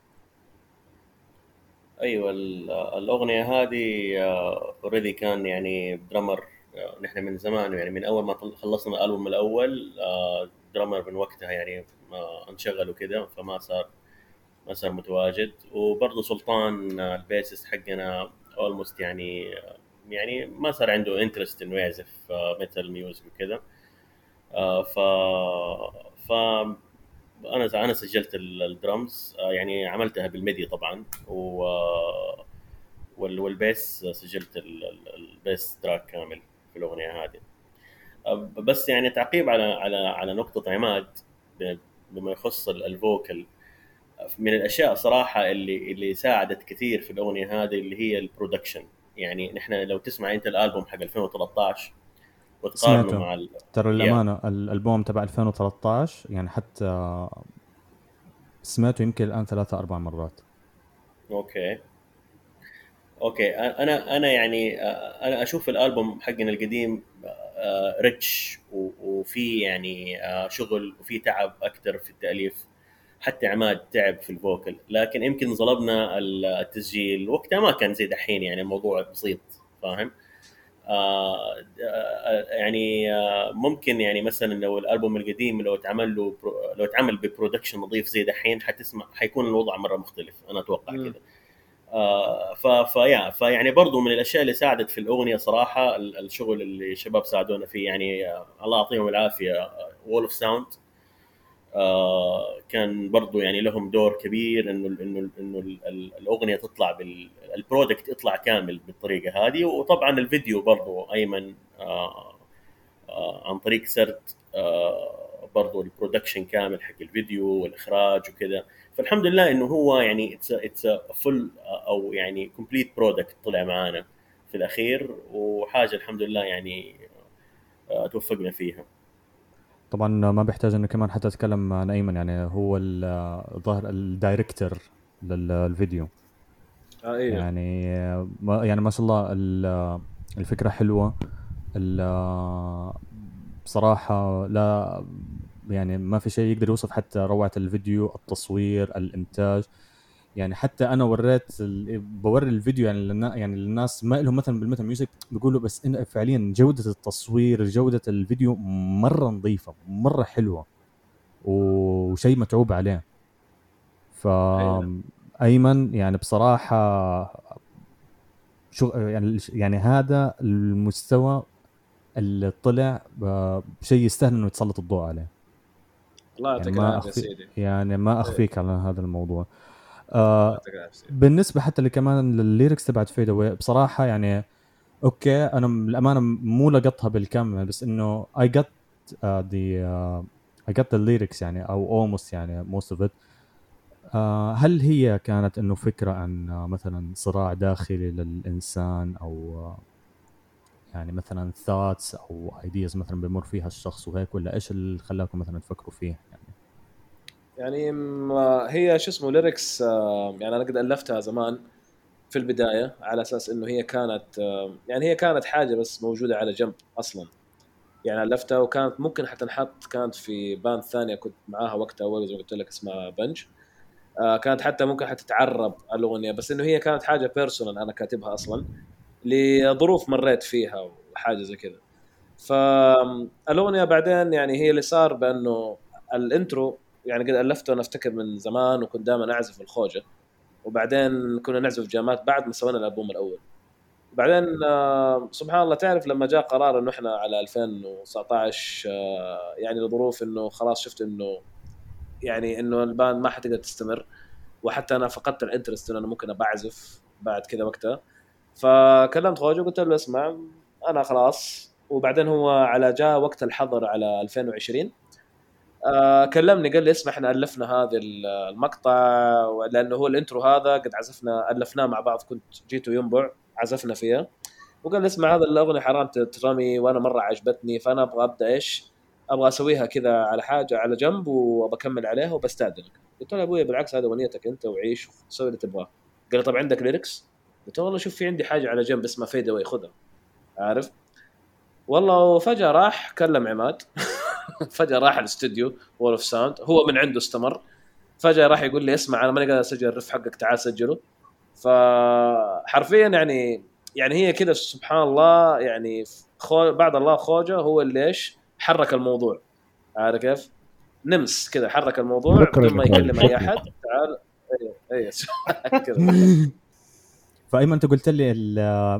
ايوه ال- الاغنيه هذه اوريدي كان يعني درامر. آه، نحن من زمان يعني من اول ما طل- خلصنا الالبوم الاول آه، درامر من وقتها يعني آه، انشغل وكذا فما صار ما صار متواجد. وبرضه سلطان آه، البيسست حقنا اولموست يعني آه، يعني ما صار عنده انترست انه يعزف ميتال ميوزك وكذا. آه، ف ف انا انا سجلت ال- الدرمز آه، يعني عملتها بالميديا طبعا و آه، وال- والبيس سجلت ال- ال- البيس تراك كامل في الاغنيه هذه. أه، بس يعني تعقيب على على على نقطه عماد ب- بما يخص ال- الفوكل. من الاشياء صراحه اللي اللي ساعدت كثير في الاغنيه هذه اللي هي البرودكشن. يعني نحن لو تسمع انت الالبوم حق ألفين وثلاثة عشر وتقارنه سمعته. مع ال... ترى يا الأمانة الألبوم تبع ألفين وثلاثة عشر يعني حتى سمعته يمكن الآن ثلاثة أربع مرات. اوكي اوكي انا انا يعني آه، انا اشوف الالبوم حقنا القديم ريتش وفي يعني آه، شغل وفي تعب اكثر في التاليف. حتى عماد تعب في الفوكل، لكن يمكن ظلمنا التسجيل وقتها ما كان زي دحين يعني الموضوع بسيط فاهم. آه آه، يعني آه ممكن يعني مثلا لو الالبوم القديم لو اتعمل له برو- لو اتعمل ببرودكشن نظيف زي دحين حتسمع حيكون الوضع مره مختلف انا اتوقع مم. كذا. آه ف فيا فيعني برضو من الاشياء اللي ساعدت في الاغنيه صراحه ال- الشغل اللي الشباب ساعدونا فيه يعني آه الله يعطيهم العافيه. وول اوف ساوند آه كان برضو يعني لهم دور كبير انه انه انه ال- ال- الاغنيه تطلع بالبرودكت يطلع كامل بالطريقه هذه. وطبعا الفيديو برضو ايمن آه آه عن طريق سرد آه برضو البرودكشن كامل حق الفيديو والاخراج وكذا. فالحمد لله انه هو يعني اتس اتس فل او يعني كومبليت برودكت طلع معانا في الاخير. وحاجه الحمد لله يعني آه توفقنا فيها. طبعا ما بيحتاج انه كمان حتى اتكلم عن ايمن، يعني هو الظاهر الدايركتور للفيديو. آه ايوه. يعني ما يعني ما شاء الله ال- الفكرة حلوة. ال- بصراحة لا يعني ما في شيء يقدر يوصف حتى روعة الفيديو، التصوير، الإنتاج. يعني حتى أنا وريت ال- بوري الفيديو يعني للنا يعني للناس ما لهم مثلا بالميتال ميوزك، بيقولوا بس إن فعليا جودة التصوير جودة الفيديو مرة نظيفة مرة حلوة وشيء متعوب عليه. أيوة. فأيمن يعني بصراحة شو يعني يعني هذا المستوى اللي طلع ب- بشيء يستاهل انه يتسلط الضوء عليه. الله يعني يعطيك ما العافيه اخفي سيدي. يعني ما إيه. اخفيك على هذا الموضوع. الله آه يعطيك العافيه سيدي. بالنسبه حتى اللي كمان للليركس تبعت فيد اواي بصراحه يعني اوكي انا م- الامانه مو لقطها بالكامل، بس انه I got uh, the uh, I got the lyrics يعني او almost يعني most of it. آه هل هي كانت انه فكره عن آه، مثلا صراع داخلي للانسان، او آه، يعني مثلا thoughts او ideas مثلا بيمر فيها الشخص وهيك، ولا ايش اللي خلاكم مثلا تفكروا فيه يعني؟ يعني هي شو اسمه ليركس، يعني انا قد الفتها زمان في البدايه على اساس انه هي كانت يعني هي كانت حاجه بس موجوده على جنب اصلا، يعني الفتها وكانت ممكن حتى نحط كانت في باند ثانيه كنت معاها وقتها اول زي ما قلت لك اسمها بنج. كانت حتى ممكن حتتعرب الاغنيه، بس انه هي كانت حاجه بيرسونال انا كاتبها اصلا لظروف مريت فيها وحاجه زي كذا. فالاغنيه بعدين يعني هي اللي صار بانه الانترو يعني قد الفته انا افتكر من زمان، وكنت دائما اعزف الخوجه، وبعدين كنا نعزف جامات بعد ما سوينا الالبوم الاول. بعدين سبحان الله تعرف لما جاء قرار انه احنا على ألفين وتسعطعش يعني الظروف انه خلاص شفت انه يعني انه الباند ما حتقدر تستمر، وحتى انا فقدت الانترست انه انا ممكن ابعزف بعد كذا وقتها. فكلمت خوجه وقلت له اسمع انا خلاص. وبعدين هو على جاء وقت الحظر على ألفين وعشرين آه كلمني قال لي اسمع احنا الفنا هذا المقطع، لانه هو الانترو هذا قد عزفنا الفناه مع بعض، كنت جيته ينبع عزفنا فيها، وقال لي اسمع هذا الاغنيه حرام ترمي وانا مره عجبتني، فانا ابغى ابدا ايش ابغى اسويها كذا على حاجه على جنب وبكمل عليها وبستاذنك. قلت له يا ابوي بالعكس هذا اغنيتك انت وعيش وسوي اللي تبغاه. قال لي طب عندك ليركس؟ قلت له والله شوف في عندي حاجه على جنب اسمها فيد اواي خذها عارف. والله وفجاه راح كلم عماد فجاه راح الاستوديو وول اوف ساوند، هو من عنده استمر، فجاه راح يقول لي اسمع انا ماني قادر اسجل الرف حقك تعال سجله. فحرفيا يعني يعني هي كذا سبحان الله، يعني خو... بعد الله خوجه هو اللي ايش حرك الموضوع، عارف كيف نمس كذا حرك الموضوع بدون ما يكلم اي احد. تعال اي اي كذا. فايمن انت قلت لي ال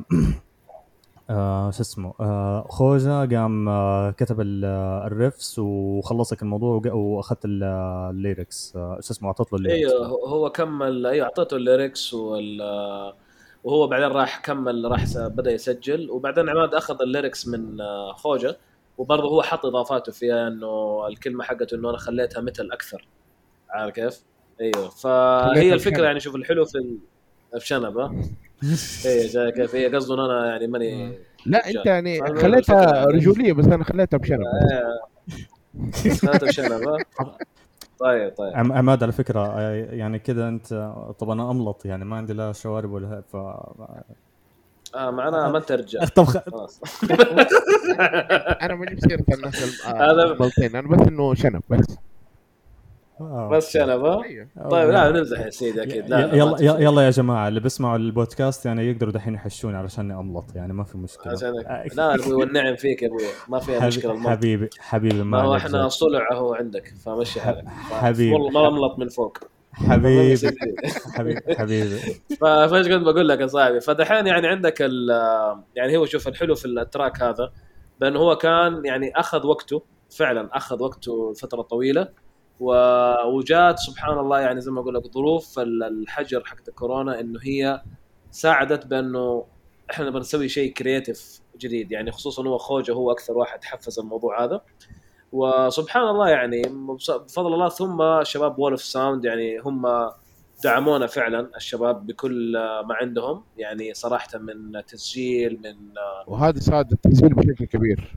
آه شو اسمه آه خوجة قام آه كتب الريفس وخلصك الموضوع واخذت الليركس آه شو اسمه اعطيت له الليركس. ايوه هو كمل، ايوه اعطيته الليركس وال وهو بعدين راح كمل راح بدا يسجل، وبعدين عماد اخذ الليركس من خوجة وبرضه هو حط اضافاته فيها انه الكلمه حقته انه انا خليتها مثل اكثر، عارف كيف. ايوه فهي الفكره يعني شوف الحلو في الشنب ها ايه جاي كيف هي قصده انا يعني ماني لا انت يعني خليتها رجوليه بس انا خليتها بشنب بس خليتها بشنب ها. طيب طيب عماد على فكره يعني كذا انت طبعا انا املط يعني ما عندي لا شوارب ولا ف اه معنا ما ترجع طب خلاص انا ما جبت سيره الناس الملطين انا بس انه شنب بس بس شنب ها. طيب لا نمزح يا سيدي اكيد. لا يلا يلا يا جماعه اللي بيسمعوا البودكاست يعني يقدروا دحين يحشوني علشان املط يعني ما في مشكله. لا ابوي والنعم فيك يا ابوي ما فيها مشكله الملط. حبيبي حبيبي ما هو احنا صلع اهو عندك فمشي حالك حبيبي والله ما املط من فوق حبيبي حبيبي حبيبي فايش كنت بقول لك يا صاحبي. فدحين يعني عندك يعني هو شوف الحلو في التراك هذا بانه هو كان يعني اخذ وقته فعلا اخذ وقته فتره طويله، وجات سبحان الله يعني زي ما اقول لك ظروف الحجر حق الكورونا انه هي ساعدت بانه احنا بنسوي شيء كرياتيف جديد، يعني خصوصا هو خوجه هو اكثر واحد حفز الموضوع هذا. وسبحان الله يعني بفضل الله ثم شباب وول اوف ساوند يعني هم دعمونا فعلا الشباب بكل ما عندهم يعني صراحه من تسجيل من وهذا ساعد التسجيل بشكل كبير.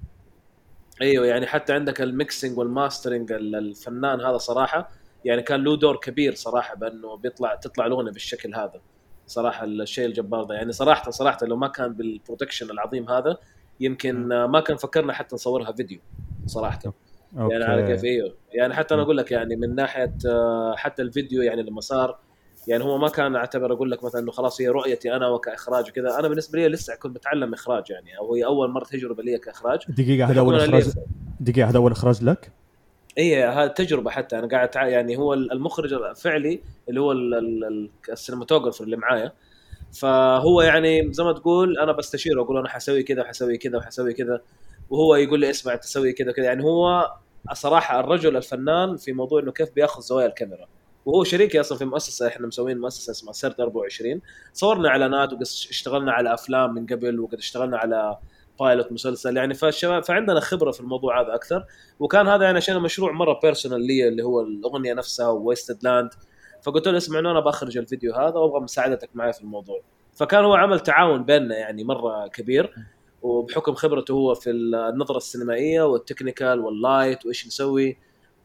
ايوه يعني حتى عندك الميكسينج والماسترنج الفنان هذا صراحه يعني كان له دور كبير صراحه بانه بيطلع تطلع الاغنيه بالشكل هذا صراحه الشيء الجبار ده. يعني صراحه صراحه لو ما كان بالبروتكشن العظيم هذا يمكن ما كان فكرنا حتى نصورها فيديو صراحه. أوكي. يعني على كيف ايوه يعني حتى انا اقول لك يعني من ناحيه حتى الفيديو يعني لما صار يعني هو ما كان اعتبر اقول لك مثلا انه خلاص هي رؤيتي انا وكاخراج وكذا. انا بالنسبه لي لسه كنت بتعلم اخراج يعني او هي اول مره تجربه لي كاخراج. دقيقه هذا اول اخراج دقيقه هذا اول اخراج لك؟ ايه هذه تجربه حتى انا قاعد يعني هو المخرج الفعلي اللي هو السينماتوجرافر اللي معايا، فهو يعني زي ما تقول انا بستشيره اقول انا حسوي كذا وحسوي كذا وحسوي كذا وهو يقول لي اسمع تسوي كذا كذا. يعني هو صراحه الرجل الفنان في موضوع انه كيف بياخذ زوايا الكاميرا، وهو شريكي اصلا في مؤسسه احنا مسوين مؤسسه اسمها سرد أربعة وعشرين، صورنا اعلانات واشتغلنا على افلام من قبل وقد اشتغلنا على بايلوت مسلسل يعني. فالشباب فعندنا خبره في الموضوع هذا اكثر، وكان هذا يعني عشان مشروع مره بيرسونال لي اللي هو الاغنيه نفسها وويستد لاند. فقلت له اسمع انا بخرج الفيديو هذا وابغى مساعدتك معي في الموضوع. فكان هو عمل تعاون بيننا يعني مره كبير، وبحكم خبرته هو في النظره السينمائيه والتكنيكال واللايت وايش نسوي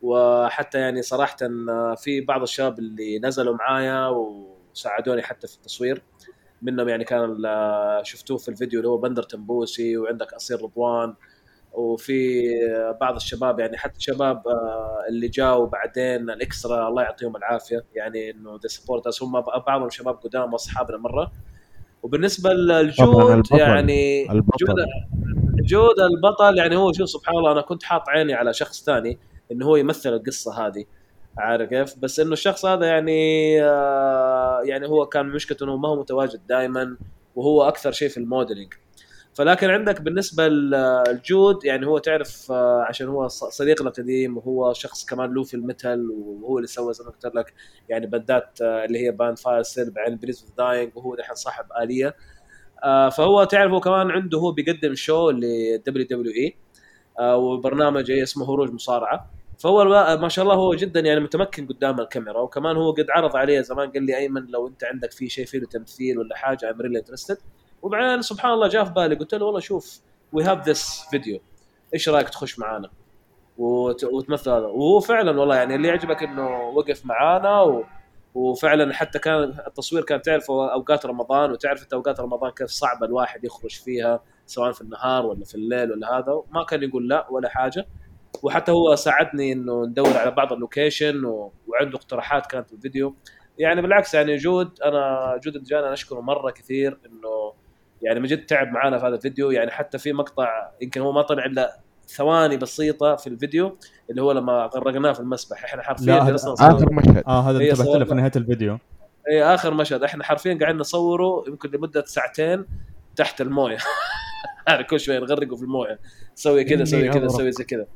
وحتى يعني صراحه في بعض الشباب اللي نزلوا معايا وساعدوني حتى في التصوير منهم، يعني كان شفتوه في الفيديو اللي هو بندر تنبوسي، وعندك أصير رضوان، وفي بعض الشباب يعني حتى شباب اللي جاوا بعدين الاكسترا الله يعطيهم العافيه، يعني انه ذا سبورترز هم بعضهم شباب قدام واصحابنا مره. وبالنسبه طبعا للجود البطل يعني جود البطل جود البطل، يعني هو شوف سبحان الله انا كنت حاط عيني على شخص ثاني انه هو يمثل القصه هذه، عارف كيف، بس انه الشخص هذا يعني آه يعني هو كان مشكلته انه ما هو متواجد دائما، وهو اكثر شيء في الموديلنج. فلكن عندك بالنسبه للجود يعني هو تعرف آه، عشان هو ص- صديقنا القديم، وهو شخص كمان له في الميتال، وهو اللي سوى زي ما قلت لك يعني بدات آه، اللي هي باند فاير سيل بعدين بريز اوف داينج، وهو دحين صاحب آلية. آه، فهو تعرف هو كمان عنده هو بيقدم شو ل دبليو دبليو اي، آه، وبرنامج اسمه هروج مصارعه. فهو الوا- ما شاء الله هو جدا يعني متمكن قدام الكاميرا، وكمان هو قد عرض عليه زمان قال لي ايمن لو انت عندك في شيء فيه تمثيل ولا حاجه I'm really interested. وبعدين سبحان الله جاء في بالي قلت له والله شوف وي هاف ذس فيديو، ايش رايك تخش معانا وت- وتمثل هذا. وهو فعلا والله يعني اللي يعجبك انه وقف معانا و... وفعلا حتى كان التصوير كان تعرف اوقات رمضان، وتعرف انت اوقات رمضان كيف صعب الواحد يخرج فيها سواء في النهار ولا في الليل ولا هذا، ما كان يقول لا ولا حاجه. وحتى هو ساعدني انه ندور على بعض اللوكيشن و... وعنده اقتراحات كانت في الفيديو. يعني بالعكس يعني جود انا جود الدجان انا اشكره مره كثير انه يعني من جد تعب معانا في هذا الفيديو. يعني حتى في مقطع يمكن هو ما طلع الا ثواني بسيطه في الفيديو اللي هو لما غرقناه في المسبح، احنا حرفيا لا هذا جلسنا نصور. اخر مشهد. اه هذا هي انتبهت له في صورنا نهايه الفيديو. اي اخر مشهد احنا حرفيا قاعدين نصوره يمكن لمده ساعتين تحت المويه. يعني كل شوي نغرقه في المويه، سوي كذا سوي اني كذا اغرق. سوي زي كذا.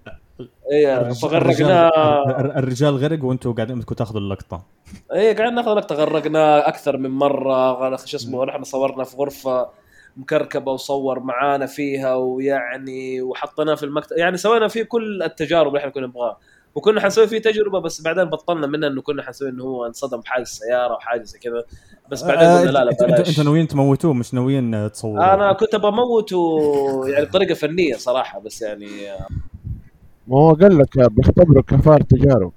اي الرج- الرجال فغرقناه. الر- الرجال غرق وانتم قاعدين بدكم تاخذوا اللقطه. اي قاعد ناخذ لقطه غرقناه اكثر من مره، غ- شو اسمه نحن صورنا في غرفه مكركبه وصور معانا فيها، ويعني وحطيناه في المكتب، يعني سوينا فيه كل التجارب اللي احنا كنا نبغاها. وكنا حنسوي فيه تجربه بس بعدين بطلنا منها انه كنا حنسوي انه هو انصدم بحادث سياره وحاجه زي كذا، بس بعدين آه، قلنا لا لا انتوا انتوا انتوا بلاش. ناويين تموتوه مش ناويين تصوروه؟ انا كنت بموت يعني بطريقه فنيه صراحه، بس يعني ما هو قال لك بيختبروا كفار تجارب.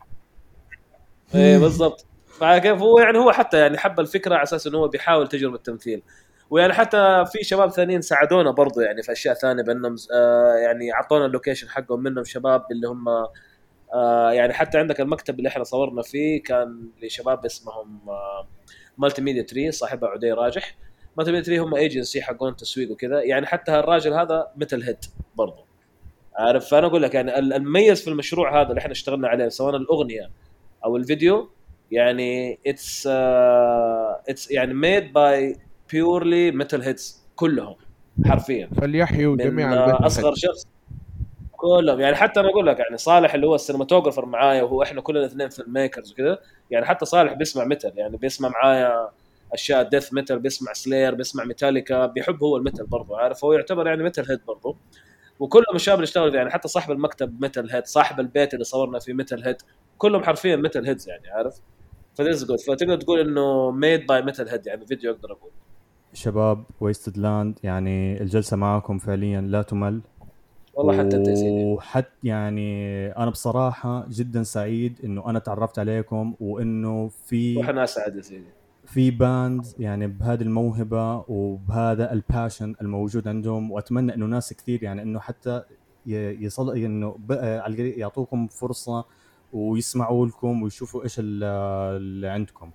ايه بالضبط. فكيف هو يعني هو حتى يعني حب الفكره على اساس انه هو بيحاول تجربه التمثيل. ويعني حتى في شباب ثانيين ساعدونا برضو يعني في اشياء ثانيه بانهم آه يعني اعطونا اللوكيشن حقهم، منهم شباب اللي هم آه يعني حتى عندك المكتب اللي احنا صورنا فيه كان لشباب اسمهم آه مالتي ميديا تري، صاحبها عدي راجح. مالتي ميديا تري هم ايجنسي حقون تسويق وكذا، يعني حتى الراجل هذا مثل هيد برضو، عارف. فانا اقول لك يعني المميز في المشروع هذا اللي احنا اشتغلنا عليه سواء الاغنيه او الفيديو، يعني اتس اتس يعني ميد باي بيورلي ميتال هيدز كلهم حرفيا، فليحيوا جميع من الميتال آه، اصغر هيدز. شخص كلهم. يعني حتى انا اقول لك يعني صالح اللي هو السينماتوجرافر معايا، وهو احنا كلنا اثنين فيلم ميكرز وكذا، يعني حتى صالح بيسمع ميتال، يعني بيسمع معايا اشياء ديث ميتال، بيسمع سلاير، بيسمع ميتاليكا، بيحب هو الميتال برضه، عارف. هو يعتبر يعني ميتال هيد برضه. وكلهم الشباب اللي اشتغلوا يعني حتى صاحب المكتب ميتال هيد، صاحب البيت اللي صورنا فيه ميتال هيد، كلهم حرفيا ميتال هيدز يعني، عارف. فذيس جود، فتقدر تقول انه ميد باي ميتال هيد يعني فيديو اقدر اقول. شباب ويستد لاند يعني الجلسه معكم فعليا لا تمل. والله حتى انت يا سيدي. وحتى يعني انا بصراحه جدا سعيد انه انا تعرفت عليكم، وانه في واحنا اسعد يا سيدي. في باند يعني بهذه الموهبه وبهذا الباشن الموجود عندهم. واتمنى انه ناس كثير يعني انه حتى ي- يصل انه ب- على القريب يعطوكم فرصه ويسمعوا لكم ويشوفوا ايش ال- اللي عندكم.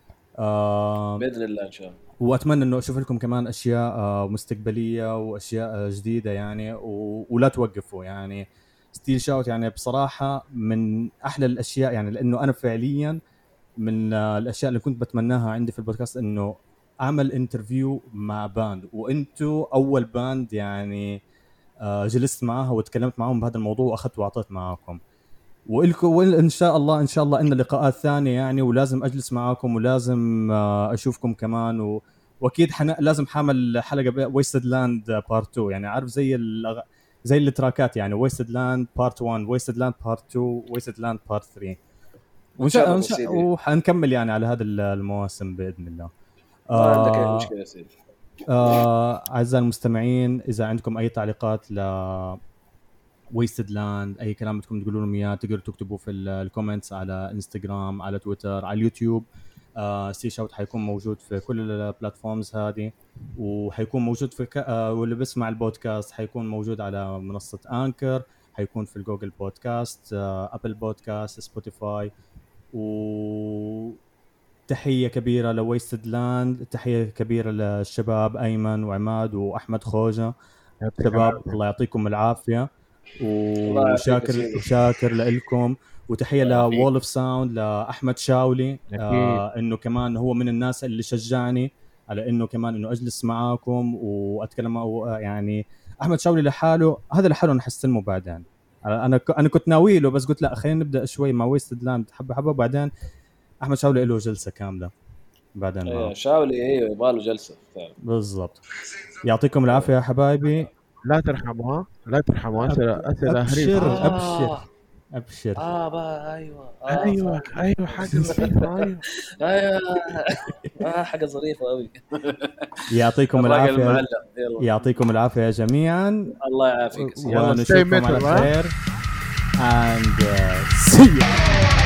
آه باذن الله ان شاء الله. واتمنى انه اشوف لكم كمان اشياء آه مستقبليه واشياء آه جديده يعني و... ولا توقفوا يعني. ستيل شاوت يعني بصراحه من احلى الاشياء، يعني لانه انا فعليا من آه الاشياء اللي كنت بتمناها عندي في البودكاست انه اعمل انترفيو مع باند، وانتوا اول باند يعني آه جلست معها وتكلمت معهم بهذا الموضوع واخذت واعطيت معاكم. والكم وان شاء الله ان شاء الله ان لقاءات ثانيه يعني، ولازم اجلس معاكم ولازم آه، اشوفكم كمان و... واكيد حن... لازم حامل حلقه ويستد لاند بارت اتنين، يعني عارف زي الأغ... زي التراكات يعني ويستد لاند بارت واحد ويستد لاند بارت اتنين ويستد لاند بارت ثلاثة. وإن شاء... نتشرف إن يا شاء... سيدي. وحنكمل يعني على هذا المواسم باذن الله. ما عندك اي آه... مشكله يا سيدي. آه... اعزائي المستمعين اذا عندكم اي تعليقات ل ويستد لاند، اي كلام بدكم تقولوا لهم اياه تقدروا تكتبوا في الكومنتس على انستغرام، على تويتر، على اليوتيوب. آه ستيل شاوت حيكون موجود في كل البلاتفورمز هذه، وحيكون موجود في ك... آه واللي بيسمع البودكاست حيكون موجود على منصة أنكر، حيكون في الجوجل بودكاست، آه أبل بودكاست، سبوتيفاي. و تحية كبيرة لويستد لاند، تحية كبيرة للشباب أيمن وعماد وأحمد خوجة. شباب الله يعطيكم العافية، وشاكر وشاكر لكم. وتحية لوول اوف ساوند لأحمد شاولي، آه إنه كمان هو من الناس اللي شجعني على إنه كمان إنه أجلس معاكم وأتكلم. يعني أحمد شاولي لحاله هذا لحاله أنا حستلمه بعدين. أنا أنا كنت ناوي له بس قلت لا خلينا نبدأ شوي مع ويستد لاند حبة حبة، وبعدين أحمد شاولي له جلسة كاملة بعدين. ايه شاولي ايوه يبغى له جلسه فعلا. بالضبط. يعطيكم العافيه يا حبايبي. لا ترحموا ها لا ترحموا. اسئله اسئله ابشر هريفه. ابشر ابشر. اه بقى ايوه آه ايوه ايوه حاجه ظريفه. ايوه ايوه اه حاجه ظريفه قوي. يعطيكم العافيه. يعطيكم العافيه جميعا. الله يعافيك. ونشوفكم على خير and uh, see you.